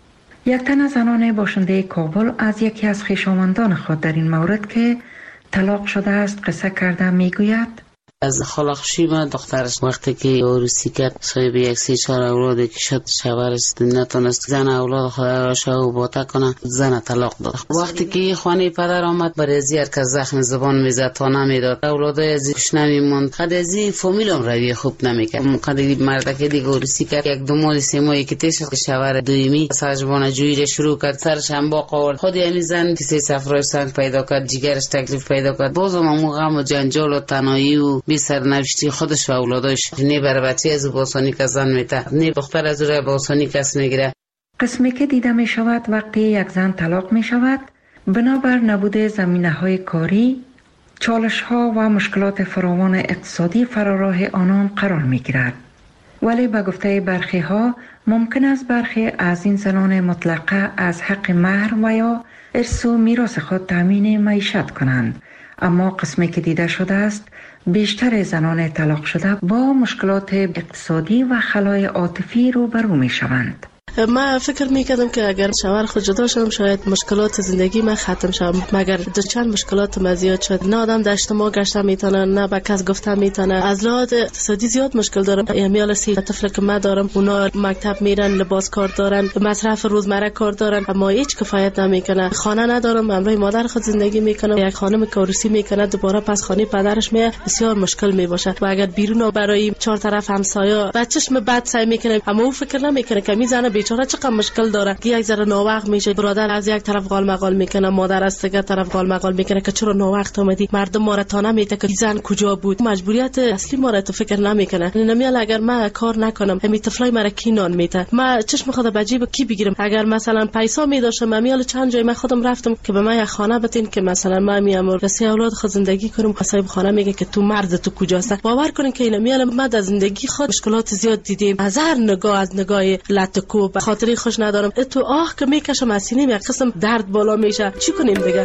یک تن از زنان باشنده کابل از یکی از خویشاوندان خود در این مورد که طلاق شده است قصه کرده میگوید: از خالخوشی من دخترش وقتی که عروسی کرد صاحب یک 3-4 اولادی که شد شوهرش نتونست زن اولاد خود را شو باته کنه، زن طلاق داد. وقتی که خانه پدر آمد برای زیار که زخم زبان میزد تا نمیداد، اولادای از کش نمیموند، خود از فامیلم روی خوب نمیکرد. مقدری مرد که دیگه عروسی کرد 1-2 ماه 3 ماهی که تیش شوهر دویمی سرجبان جویی شروع کرد، سرش هم با قول خود همین زن کسی سفرش سنگ پیدا کرد، جگرش تکلیف پیدا کرد، بازم همون غم و جنجال و تنهایی و بی سرنوشتی خودش و اولادش، نه بر بچه از باسانی که زن میته، نه دختر از روی باسانی کس میگیره. قسمی که دیده می شود وقتی یک زن طلاق می شود بنابر نبود زمینه های کاری، چالش ها و مشکلات فراوان اقتصادی فراراه آنان قرار می گیرد. ولی به گفته برخی ها ممکن است برخی از این زنان مطلقه از حق مهر و یا ارث و میراث خود تامین معیشت کنند، اما قسمی که دیده شده است بیشتر زنان طلاق شده با مشکلات اقتصادی و خلای عاطفی روبرو می شوند. من فکر میکردم که اگر شوهر خود جدا شدم شاید مشکلات زندگی من ختم شد، مگر چند مشکلات من زیاد شد. نه آدم در اجتماع گشته میتونه، نه به کس گفته میتونه. از لحاظ اقتصادی زیاد مشکل دارم. امیال 3 طفل که من دارم اونا مکتب میرن، لباس کار دارن، مصرف روزمره کار دارن، اما هیچ کفایت نمیکنه. خانه ندارم، همراه مادر خود زندگی میکنم. یک خانم که عروسی میکنه دوباره پس خانه پدرش میاد، بسیار مشکل میباشه. و اگر بیرون برای 4 طرف همسایه و چشم بد سعی میکنه، اما او فکر نمیکنه که میزنه بیچاره چقدر مشکل داره که یک ذره ناوقت میشه. برادر از یک طرف قال مقال میکنه، مادر از دیگه طرف قال مقال میکنه که چرا ناوقت اومدی، مردم ما را تا نمیته که زن کجا بود. مجبوریت اصلی ما را تو فکر نمیکنه. نمیال اگر من کار نکنم همین طفلای مرا کی نان میته، من چشم خود به جیب کی بگیرم. اگر مثلا پیسا میداشم میال چند جای من خودم رفتم که به من یک خانه بتین که مثلا من میام رسی اولاد خود زندگی کنم، صاحب خانه میگه که تو مرد تو کجاست. باور کنین که این میال ما در زندگی خود مشکلات زیاد دیدیم. از هر نگاه، از نگاه لطکو به خاطری خوش ندارم. تو آه که میکشم از سینه یک قسم درد بالا میشه. چی کنیم دیگه؟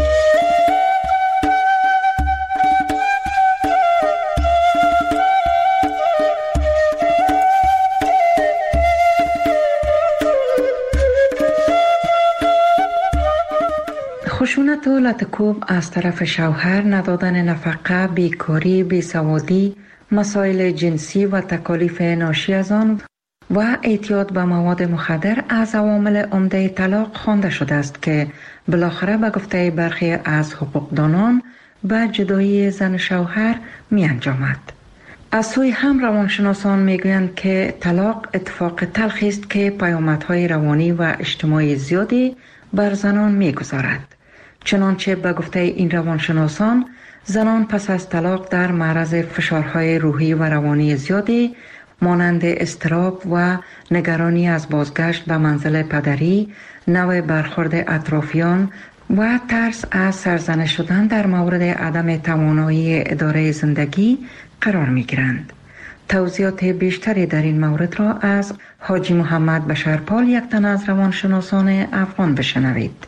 خشونت و لطکوب از طرف شوهر، ندادن نفقه، بیکاری، بیسوادی، مسائل جنسی و تکالیف ناشی از آن و اعتیاد به مواد مخدر از عوامل عمده طلاق خوانده شده است که بالاخره به گفته برخی از حقوقدانان به جدایی زن شوهر می انجامد. از سوی هم روانشناسان می گویند که طلاق اتفاق تلخی است که پیامدهای روانی و اجتماعی زیادی بر زنان می گذارد. چنانچه به گفته این روانشناسان زنان پس از طلاق در معرض فشارهای روحی و روانی زیادی مانند اضطراب و نگرانی از بازگشت به منزل پدری، نوع برخورد اطرافیان و ترس از سرزنش شدن در مورد عدم توانایی اداره زندگی قرار می گیرند. توضیحات بیشتری در این مورد را از حاجی محمد بشرپال، یک تن از روانشناسان افغان، بشنوید.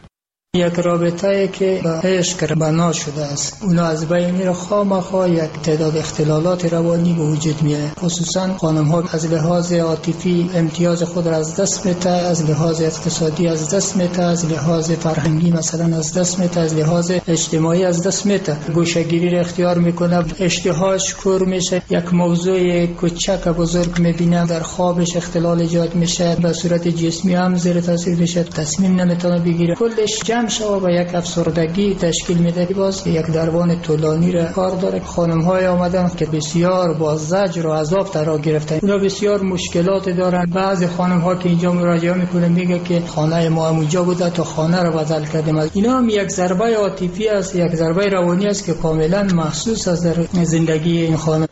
یک رابطه که به عشق بنا شده است، اونا از بین میره، خامخا یک تعداد اختلالات روانی به وجود میاد. خصوصا خانم ها از لحاظ عاطفی امتیاز خود را از دست میده، از لحاظ اقتصادی از دست میده، از لحاظ فرهنگی مثلا از دست میده، از لحاظ اجتماعی از دست میده. گوشه‌گیری را اختیار میکنه، اشتهاش کور میشه، یک موضوع کوچک بزرگ میبینه، در خوابش اختلال ایجاد میشه، به صورت جسمی هم زیر تاثیر میشه، تصمیم نمیتونه بگیره، کلش جمع شده و یک افسردگی تشکیل میده. باز یک درمان طولانی را کار داره. خانم های آمدن که بسیار با زجر و عذاب ترا گرفتن، اونا بسیار مشکلات دارن. بعضی خانم ها که اینجا مراجعه میکنه میگه که خانه ما اونجا بوده تا خانه رو بدل کردیم. اینا هم یک ضربه عاطفی است، یک ضربه روانی است که کاملا محسوس است در زندگی این خانم.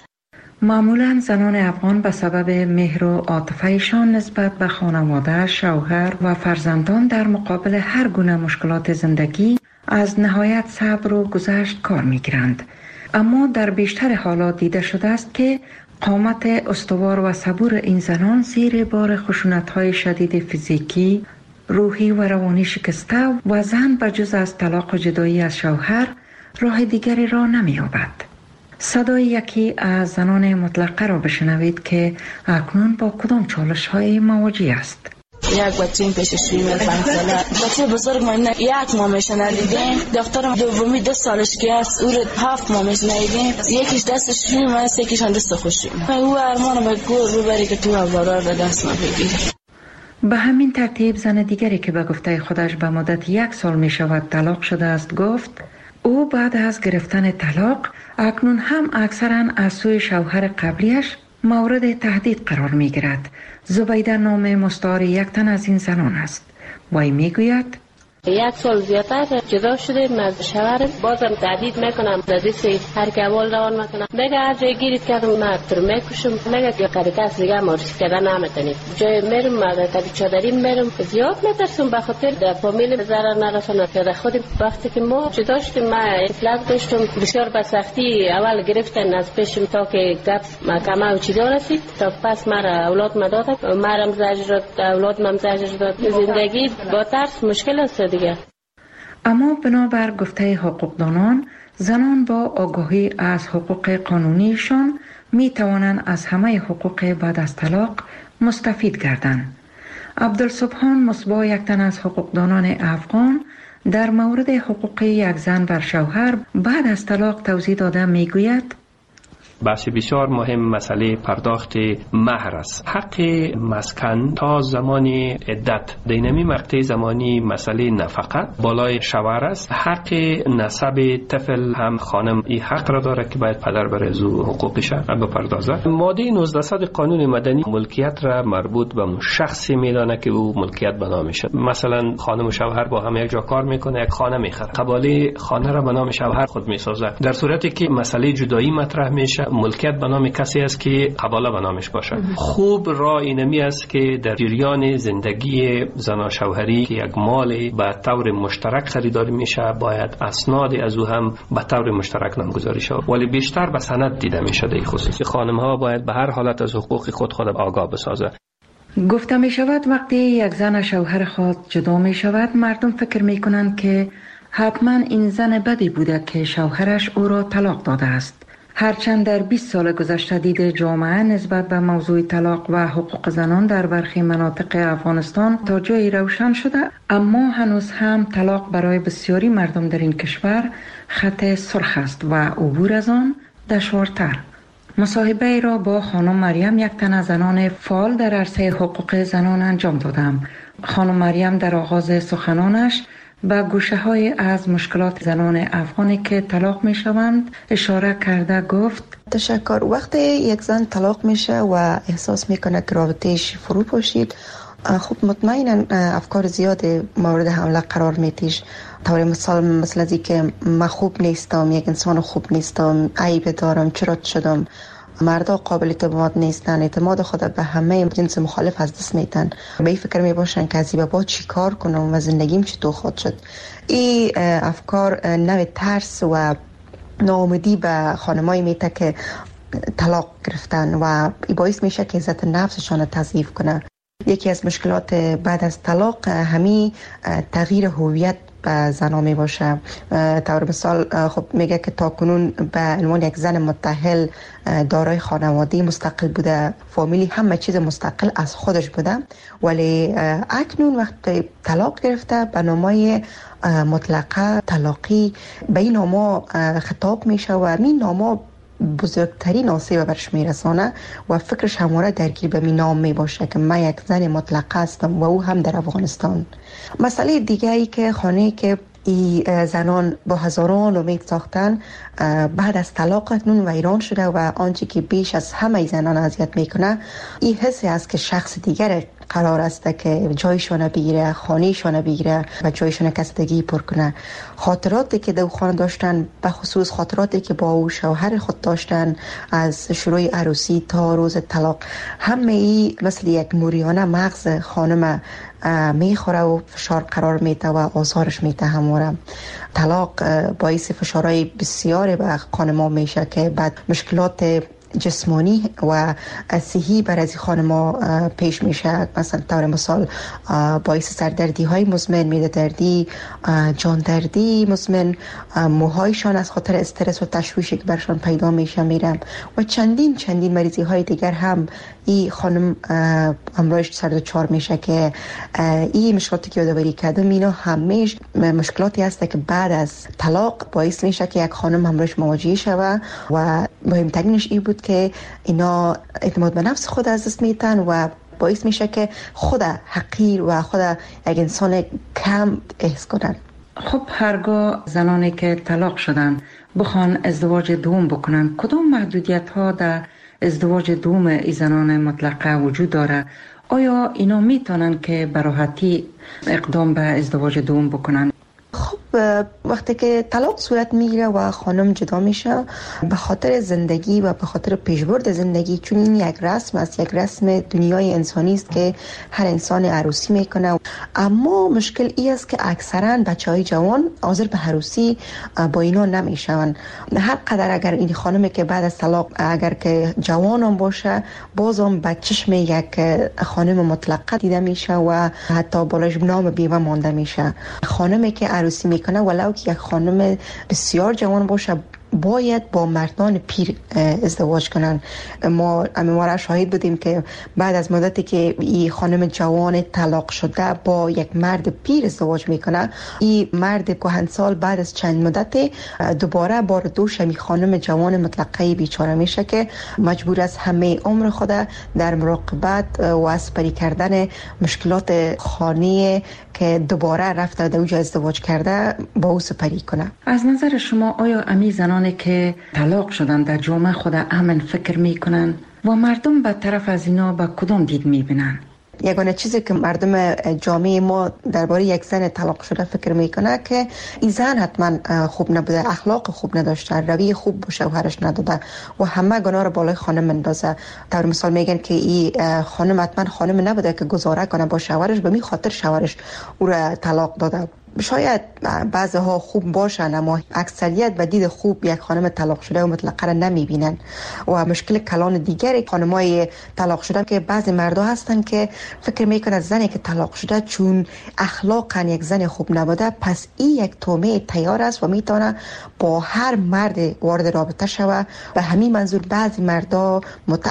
معمولا زنان افغان به سبب مهر و عاطفه‌شان نسبت به خانواده، شوهر و فرزندان در مقابل هر گونه مشکلات زندگی از نهایت صبر و گذشت کار می‌گیرند. اما در بیشتر حالات دیده شده است که قامت استوار و صبور این زنان زیر بار خشونت‌های شدید فیزیکی، روحی و روانی شکسته و زن به جز از طلاق و جدایی از شوهر راه دیگری را نمی‌یابد. صدای یکی از زنان مطلقه را بشنوید که اکنون با کدام چالش‌های مواجه است. یک بچه پیششویی 5 ساله، بچه بزرگ ما 1 ماه میشه ندیدیم. دخترم دومی 2 سالش که است، او 7 ماه میشه ندیدیم. یکیش دستش شویم است، یکیش هم دست خوشیم. او ارمان به گور ببری که تو اولاد به دست ما بگیری. به همین ترتیب زن دیگری که به گفته خودش به مدت 1 سال می شود طلاق شده است گفت او بعد از گرفتن طلاق اکنون هم اکثرا از سوی شوهر قبلیش مورد تهدید قرار می گیرد. زبیده نام مستعار یک تن از این زنان است. وی می گوید 1 سال زیادتر جدا شدیم از شوهر، بازم تهدید میکنم، دادیسی هر که اول روان میکنم، میگه هر جای گیرید کردم من تر میکشم، میگه که قریکاس دیگه معرفی کردن نمیتونید. جای میرم مدرکت چادری میرم، زیاد میترسم به خاطر در فامیل ضرر نرسونه. که خودم وقتی که ما جدا شدیم من اطلاق داشتم، بسیار به سختی اول گرفتن از پیشم تا که گپ محکمه و چیزا رسید، تا پس مرا اولاد مدادن، مرم زجر اولاد مم زجر داد. زندگی با ترس مشکل است دیگه. اما بنابر گفته حقوقدانان، زنان با آگاهی از حقوق قانونیشان می توانند از همه حقوق بعد از طلاق مستفید گردند. عبدالسبحان مصباح، یک تن از حقوقدانان افغان، در مورد حقوق یک زن بر شوهر بعد از طلاق توضیح داده می گوید بحث بسیار مهم مسئله پرداخت مهر است. حق مسکن تا زمان عدت دینمی مقطع زمانی مسئله نفقه بالای شوهر است. حق نسب طفل هم خانم این حق را داره که باید پدر بر از او حقوقش بپردازه. ماده 1900 قانون مدنی ملکیت را مربوط به شخصی میدانه که او ملکیت به نامش. مثلا خانم و شوهر با هم یک جا کار میکنه، یک خانه میخره، قباله خانه را به نام شوهر خود میسازه. در صورتی که مسئله جدایی مطرح میشه، ملکیت به نام کسی است که قباله به نامش باشه. خوب راه اینمی است که در جریان زندگی زن شوهری که یک مال به طور مشترک خریداری میشه، باید اسناد از او هم به طور مشترک نامگذاری شود، ولی بیشتر به سند دیده میشه. در خصوص خانم ها باید به هر حالت از حقوق خود آگاه بسازه. گفته می شود وقتی یک زن شوهر خود جدا می شود، مردم فکر می کنند که حتما این زن بدی بوده که شوهرش او را طلاق داده است. هرچند در 20 سال گذشته دید جامعه نسبت به موضوع طلاق و حقوق زنان در برخی مناطق افغانستان تا جایی روشن شده، اما هنوز هم طلاق برای بسیاری مردم در این کشور خط سرخ است و عبور از آن دشوارتر. مصاحبه را با خانم مریم، یک تن از زنان فعال در عرصه حقوق زنان انجام دادم. خانم مریم در آغاز سخنانش به گوشه‌های از مشکلات زنان افغانی که طلاق می‌شوند اشاره کرده گفت تشکر. وقتی یک زن طلاق میشه و احساس میکنه که رابطه‌اش فرو پاشید، خب مطمئنا افکار زیاد مورد حمله قرار میتیش. طور مثل از که من خوب نیستم، یک انسان خوب نیستم، عیب دارم، چرا شدم، مردا قابل اعتماد نیستن، اعتماد خود به همه جنس مخالف از دست میتن، به این فکر میباشن که از این با چی کار کنم و زندگیم چطور خود شد. این افکار نوع ترس و ناامیدی به خانمایی میته که طلاق گرفتن و این باعث میشه که عزت نفسشان تضعیف کنه. یکی از مشکلات بعد از طلاق همین تغییر هویت زنا می باشه. طور مثال خب میگه که تاکنون به عنوان یک زن متأهل دارای خانواده مستقل بوده، فامیلی همه چیز مستقل از خودش بوده، ولی اکنون وقتی طلاق گرفته به نامای مطلقه طلاقی به این ناما خطاب میشه و این ناما بزرگترین آسیب برش میرسانه و فکرش همواره درگیر به می نام می باشه که من یک زن مطلقه هستم و او هم در افغانستان. مسئله دیگه ای که خانه که این زنان با هزاران امید ساختن بعد از طلاق اکنون ویران شده و آنچه که بیش از همه زنان اذیت میکنه این حسی است که شخص دیگر قرار است که جایشان بگیره، خانهشان بگیره و جایشان کسدگی پر کنه. خاطراتی که دو خانه داشتن، به خصوص خاطراتی که با او شوهر خود داشتن از شروع عروسی تا روز طلاق، همه ای مثل یک موریانه مغز خانم میخوره و فشار قرار میده و آزارش میده. همواره طلاق باعث فشارهای بسیاری به خانم‌ها میشه که بعد مشکلات جسمانی و صحی بر از خانم‌ها پیش میشه. مثلا طور مثال باعث سردردی های مزمن، معده دردی، جان دردی مزمن، موهایشان از خاطر استرس و تشویشی که برشان پیدا میشه میرم و چندین مریضی های دیگر هم این خانم امروز سر دچار میشه که این مشکلاتی که یادآوری کردم اینا همیشه مشکلاتی هست که بعد از طلاق باعث میشه که یک خانم امروز مواجه شود و مهمترینش این بود که اینا اعتماد به نفس خود از دست میتن و باعث میشه که خود حقیر و خود یک انسان کم احس کنن. خب هرگاه زنانی که طلاق شدن بخوان ازدواج دوم بکنن، کدام محدودیت ها در ازدواج دوم ای زنان مطلقه وجود داره؟ آیا اینا میتونن که به راحتی اقدام به ازدواج دوم بکنن؟ خب وقتی که طلاق صورت میگیره و خانم جدا میشه به خاطر زندگی و به خاطر پیشبرد زندگی، چون این یک رسم است، یک رسم دنیای انسانی است که هر انسان عروسی میکنه، اما مشکل ای است که اکثرا بچهای جوان حاضر به عروسی با اینا نمیشون. هر قدر اگر این خانمی که بعد از طلاق اگر که جوانم باشه بازم به چشم یک خانم مطلقه دیده میشه و حتی بالاش نام بیوه مانده میشه. خانمی که عروسی میکنه ولو که یک خانم بسیار جوان باشه باید با مردان پیر ازدواج کنن. ما شاهد بودیم که بعد از مدتی که این خانم جوان طلاق شده با یک مرد پیر ازدواج میکنه، این مرد کهنسال بعد از چند مدت دوباره بار دوش می خانم جوان مطلقه بیچاره میشه که مجبور است همه عمر خود در مراقبت و اسپری کردن مشکلات خانه که دوباره رفته در اونجا ازدواج کرده با او سپری کنه. از نظر شما آیا امی زنانی که طلاق شدن در جامعه خود امن فکر میکنن و مردم به طرف از اینا با کدام دید میبینن؟ یگانه چیزی که مردم جامعه ما درباره یک زن طلاق شده فکر میکنه که این زن حتما خوب نبوده، اخلاق خوب نداشته، روی خوب به شوهرش نداده و همه گناه رو بالای خانم مندازه. طور مثال میگن که این خانم حتما خانم نبوده که گزاره کنه با شوهرش، به می خاطر شوهرش او را طلاق داده. شاید بعضها خوب باشن اما اکثریت به دید خوب یک خانم طلاق شده و مطلقه را نمیبینن. و مشکل کلان دیگری خانمای طلاق شده که بعضی مردا هستن که فکر میکنن زنی که طلاق شده چون اخلاقا یک زن خوب نبوده پس این یک تومه تیار است و میتونه با هر مرد وارد رابطه شوه. به همین منظور بعضی مردا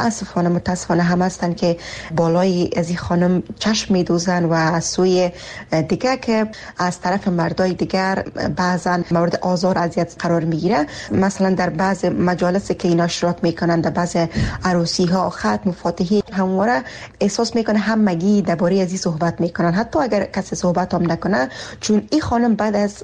متاسفانه هم هستن که بالای از این خانم چشم میدوزن و از سوی دیگه که از طرف مردای دیگر بعضا مورد آزار اذیت قرار میگیره. مثلا در بعض مجالس که اینا اشتراک میکنن، در بعض عروسی ها، ختم و فاتحه، همواره احساس میکنه همگی درباره از این صحبت میکنن، حتی اگر کسی صحبت هم نکنه، چون این خانم بعد از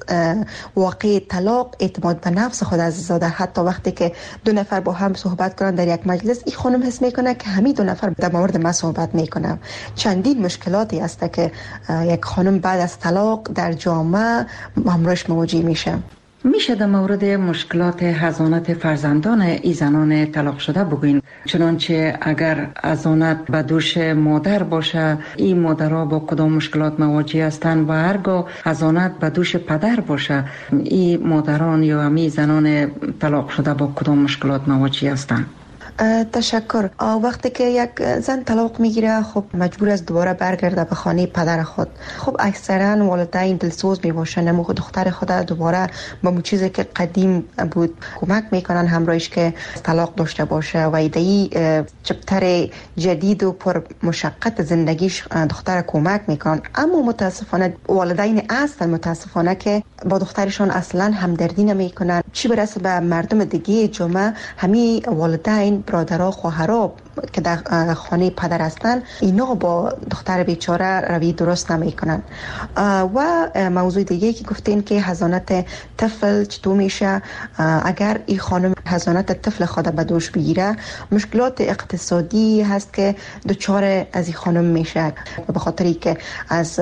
واقع طلاق اعتماد به نفس خود از زاده. حتی وقتی که دو نفر با هم صحبت کنن در یک مجلس، این خانم حس میکنه که همین دو نفر در مورد من صحبت میکنن. چندین مشکلاتی هست که یک خانم بعد از طلاق در جامعه همراهش مواجه میشه. میشه در مورد مشکلات حضانت فرزندان ای زنان طلاق شده بگوین؟ چنانچه اگر حضانت به دوش مادر باشه این مادرها با کدام مشکلات مواجه هستند و هرگاه حضانت به دوش پدر باشه این مادران یا امی زنان طلاق شده با کدام مشکلات مواجه هستند؟ تشکر. وقتی که یک زن طلاق میگیره خب مجبور است دوباره برگرده به خانه پدر خود. خب اکثرا والدین دلسوز میباشن نمو دختر خود دوباره با اون چیزی که قدیم بود کمک میکنن همراهش که طلاق داشته باشه و ایدهی چپتر جدید و پر مشقت زندگیش دختر کمک میکنن. اما متاسفانه والدین اصلا متاسفانه که با دخترشان اصلا همدردی نمیکنن، چی برسه به مردم دیگه جامعه. همین والدین، برادرها، خواهرها که در خانه پدر هستن اینا با دختر بیچاره روی درست نمیکنن. و موضوع دیگه که گفتین که حضانت طفل چطور میشه، اگر این خانم حضانت طفل خود به دوش بگیره مشکلات اقتصادی هست که دچار از این خانم میشه، به خاطری که از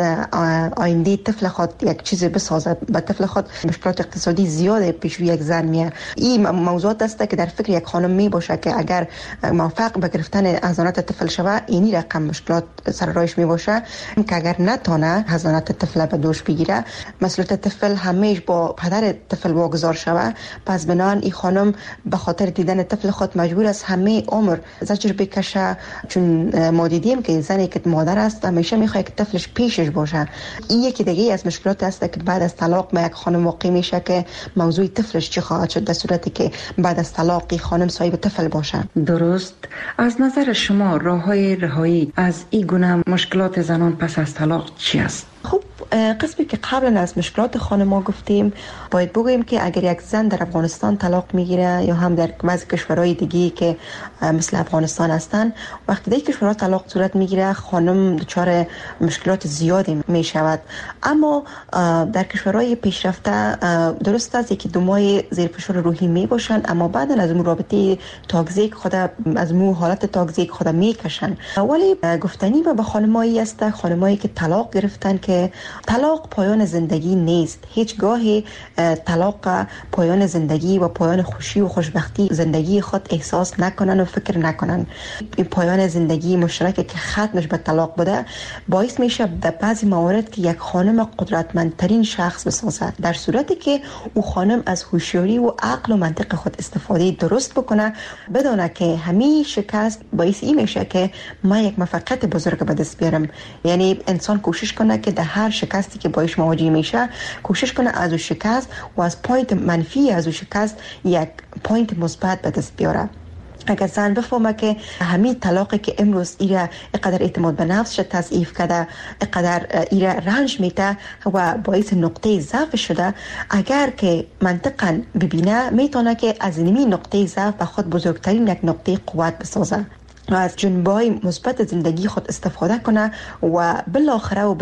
آینده طفل خود یک چیز بسازه به طفل خود مشکلات اقتصادی زیاده پیش روی یک زن میاد. این موضوعات است که در فکر یک خانم می باشه که اگر موفق به گرفتن حضانت طفل شوه اینی رقم مشکلات سر راهش می باشه که اگر نتونه حضانت طفل به دوش بگیره مسئولیت طفل همیش با پدر طفل واگذار شوه. پس بنان این خانم به خاطر دیدن طفل خود مجبور است همه عمر زجر بکشه، چون ما دیدیم که زنی که مادر است همیشه میخواد که طفلش پیشش باشه. این یکی دیگه از مشکلات است که بعد از طلاق ما یک خانم واقع میشه که موضوع طفلش چی خواهد شد در صورتی که بعد از طلاق خانم صاحب طفل باشه. درست. از نظر شما راههای رهایی از این گونه مشکلات زنان پس از طلاق چی است؟ خب قسمی که قبلا از مشکلات خانم‌ها گفتیم، باید بگوییم که اگر یک زن در افغانستان طلاق میگیره یا هم در بعضی کشورهای دیگه که مثل افغانستان هستن، وقتی در کشورها طلاق صورت میگیره خانم دچار مشکلات زیادی میشود. اما در کشورهای پیشرفته درست است که 2 ماه زیر فشار روحی میباشن، اما بعد از اون رابطه تاکسیک خود از مو حالت تاکسیک خود میکشن. ولی گفتنی به خانمایی است، خانمایی که طلاق گرفتن که طلاق پایان زندگی نیست. هیچگاه طلاق پایان زندگی و پایان خوشی و خوشبختی زندگی خود احساس نکنن و فکر نکنن. این پایان زندگی مشترک که ختمش به طلاق بوده باعث میشه در بعضی موارد که یک خانم قدرتمندترین شخص بسازه، در صورتی که او خانم از هوشیاری و عقل و منطق خود استفاده درست بکنه، بدونه که همین شکست باعث این میشه که ما یک موفقیت بزرگ به دست بیارم. یعنی انسان کوشش کنه که در هر شکستی که باش مواجه میشه کوشش کنه از اون شکست و از پوینت منفی از اون شکست یک پوینت مثبت به دست بیاره. اگر زن بفهمه که همین طلاقی که امروز ایره اقدر اعتماد به نفسش تضعیف کرده، اقدر ایره رنج میته و باعث نقطه ضعف شده، اگر که منطقاً ببینه میتونه که از این نقطه ضعف به خود بزرگترین یک نقطه قوت بسازه و از جنبه‌های مثبت زندگی خود استفاده کنه و بالاخره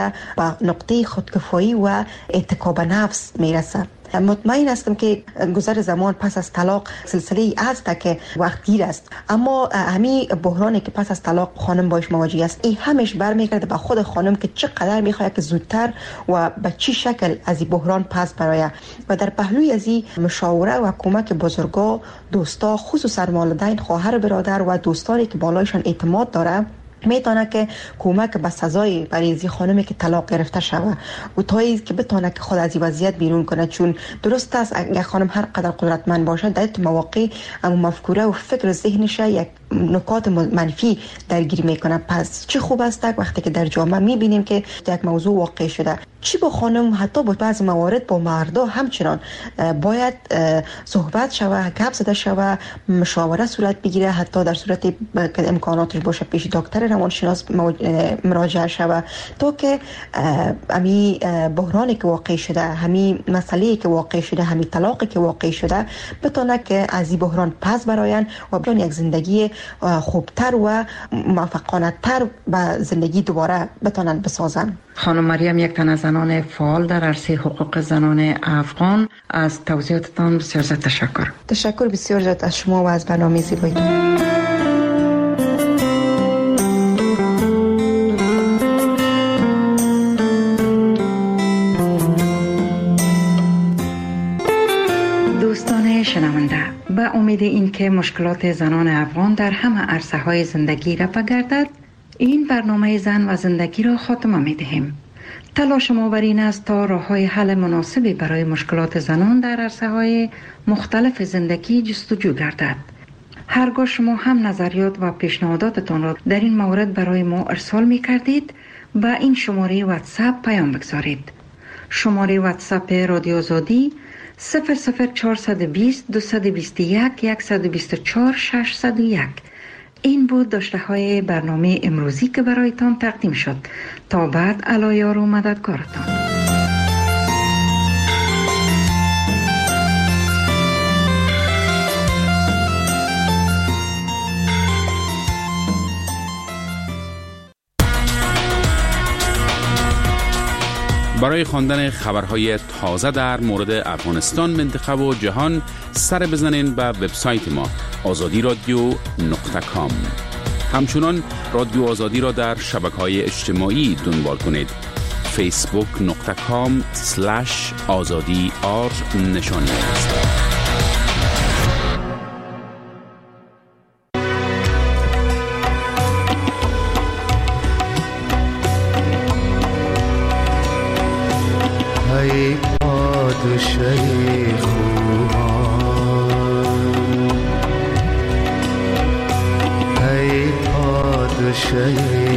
به نقطه خودکفایی و اتکا به نفس میرسه. مطمئن هستم که گذر زمان پس از طلاق سلسله است که وقت گیر است، اما همین بحرانی که پس از طلاق خانم باش مواجه است این همش برمیگرده به خود خانم که چقدر میخواد که زودتر و به چی شکل از این بحران پس برایه و در پهلوی از این مشاوره و کمک بزرگا، دوستا، خصوصا والدین، خواهر، برادر و دوستانی که بالایشان اعتماد داره میتونه که کمک به سزای برای این خانمی که طلاق گرفته شوه و تایی که بتونه که خود از این وضعیت بیرون کنه. چون درست است اگر خانم هر قدر قدرتمند باشه در مواقع اما مفکوره و فکر ذهنش یک نکات منفی درگیر میکنه. پس چه خوب است وقتی که در جامعه میبینیم که یک موضوع واقع شده، چی با خانم حتی با بعض موارد با مردا همچنان باید صحبت شوه، گپ زده شوه، مشاوره صورت بگیره، حتی در صورت که امکاناتش باشه پیش دکتر روانشناس مراجعه شوه تا که همین بحرانی که واقع شده، همین مسئله که واقع شده، همین طلاقی که واقع شده بتونه که از این بحران پس براین و بتونه یک زندگی خوبتر و موفقانه تر به زندگی دوباره بتونن بسازن. خانم مریم، یک تن از زنان فعال در عرصه حقوق زنان افغان، از توضیحاتتان بسیار زیاد تشکر. تشکر بسیار زیاد از شما و از برنامه زیبایتون. دوستان شنونده، به امید اینکه مشکلات زنان افغان در همه عرصه‌های زندگی رفع گردد، این برنامه زن و زندگی را خاتمه می‌دهیم. تلاش ما بر این است تا راه‌های حل مناسبی برای مشکلات زنان در عرصه‌های مختلف زندگی جستجو گردد. هرگاه شما هم نظریات و پیشنهاداتتان را در این مورد برای ما ارسال می کردید با این شماره واتساپ پیام بگذارید. شماره واتساپ رادیو آزادی 00420 221 124 601. این بود داشته های برنامه امروزی که برایتان تقدیم شد. تا بعد علایار و مددکارتان. برای خواندن خبرهای تازه در مورد افغانستان، منطقه و جهان سر بزنین به وبسایت ما azadi.radio.com. همچنان رادیو آزادی را در شبکه‌های اجتماعی دنبال کنید. facebook.com/azadi_r نشان است. ای پادشه خوبان، ای پادشه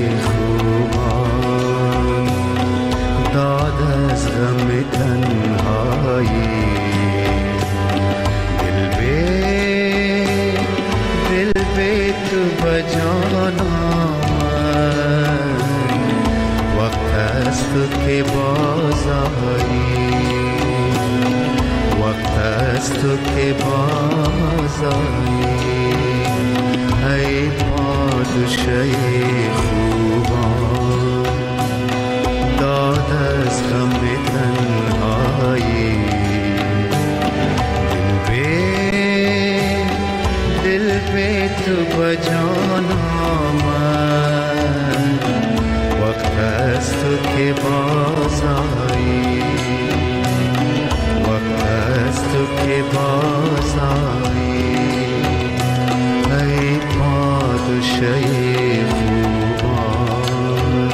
خوبان، داد از غم تنهایی، دل به تو بجان آمد، وقت است که باز آیی، وقت است که باز آیی. ای پادشه خوبان، داد از غم تنهایی، دل به تو بجان آمد، وقت است که باز آیی، وقت است که باز آیی. ای پادشه خوبان.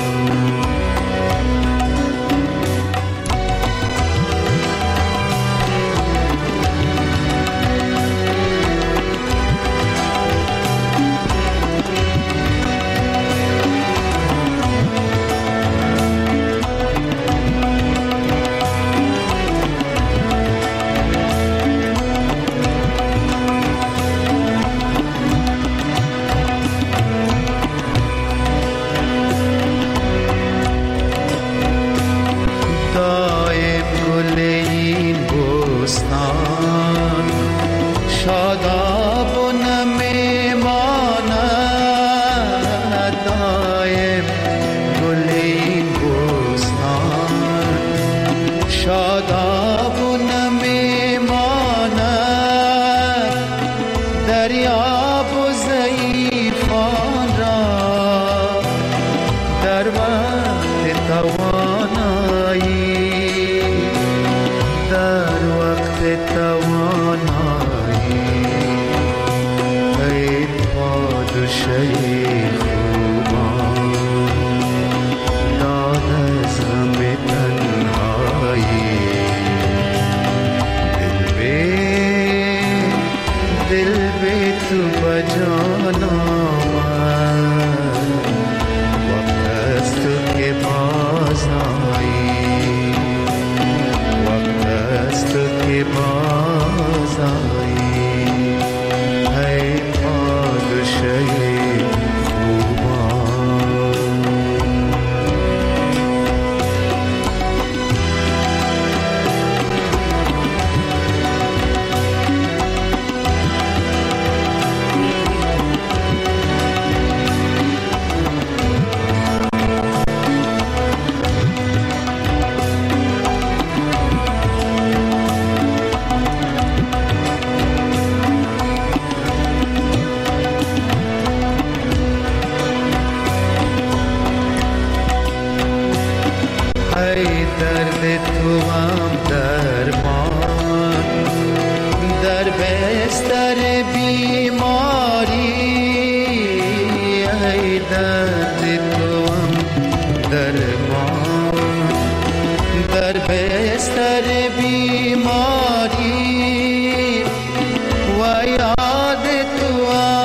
بیماری و یاد تو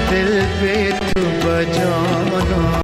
दिल पे तू बजाना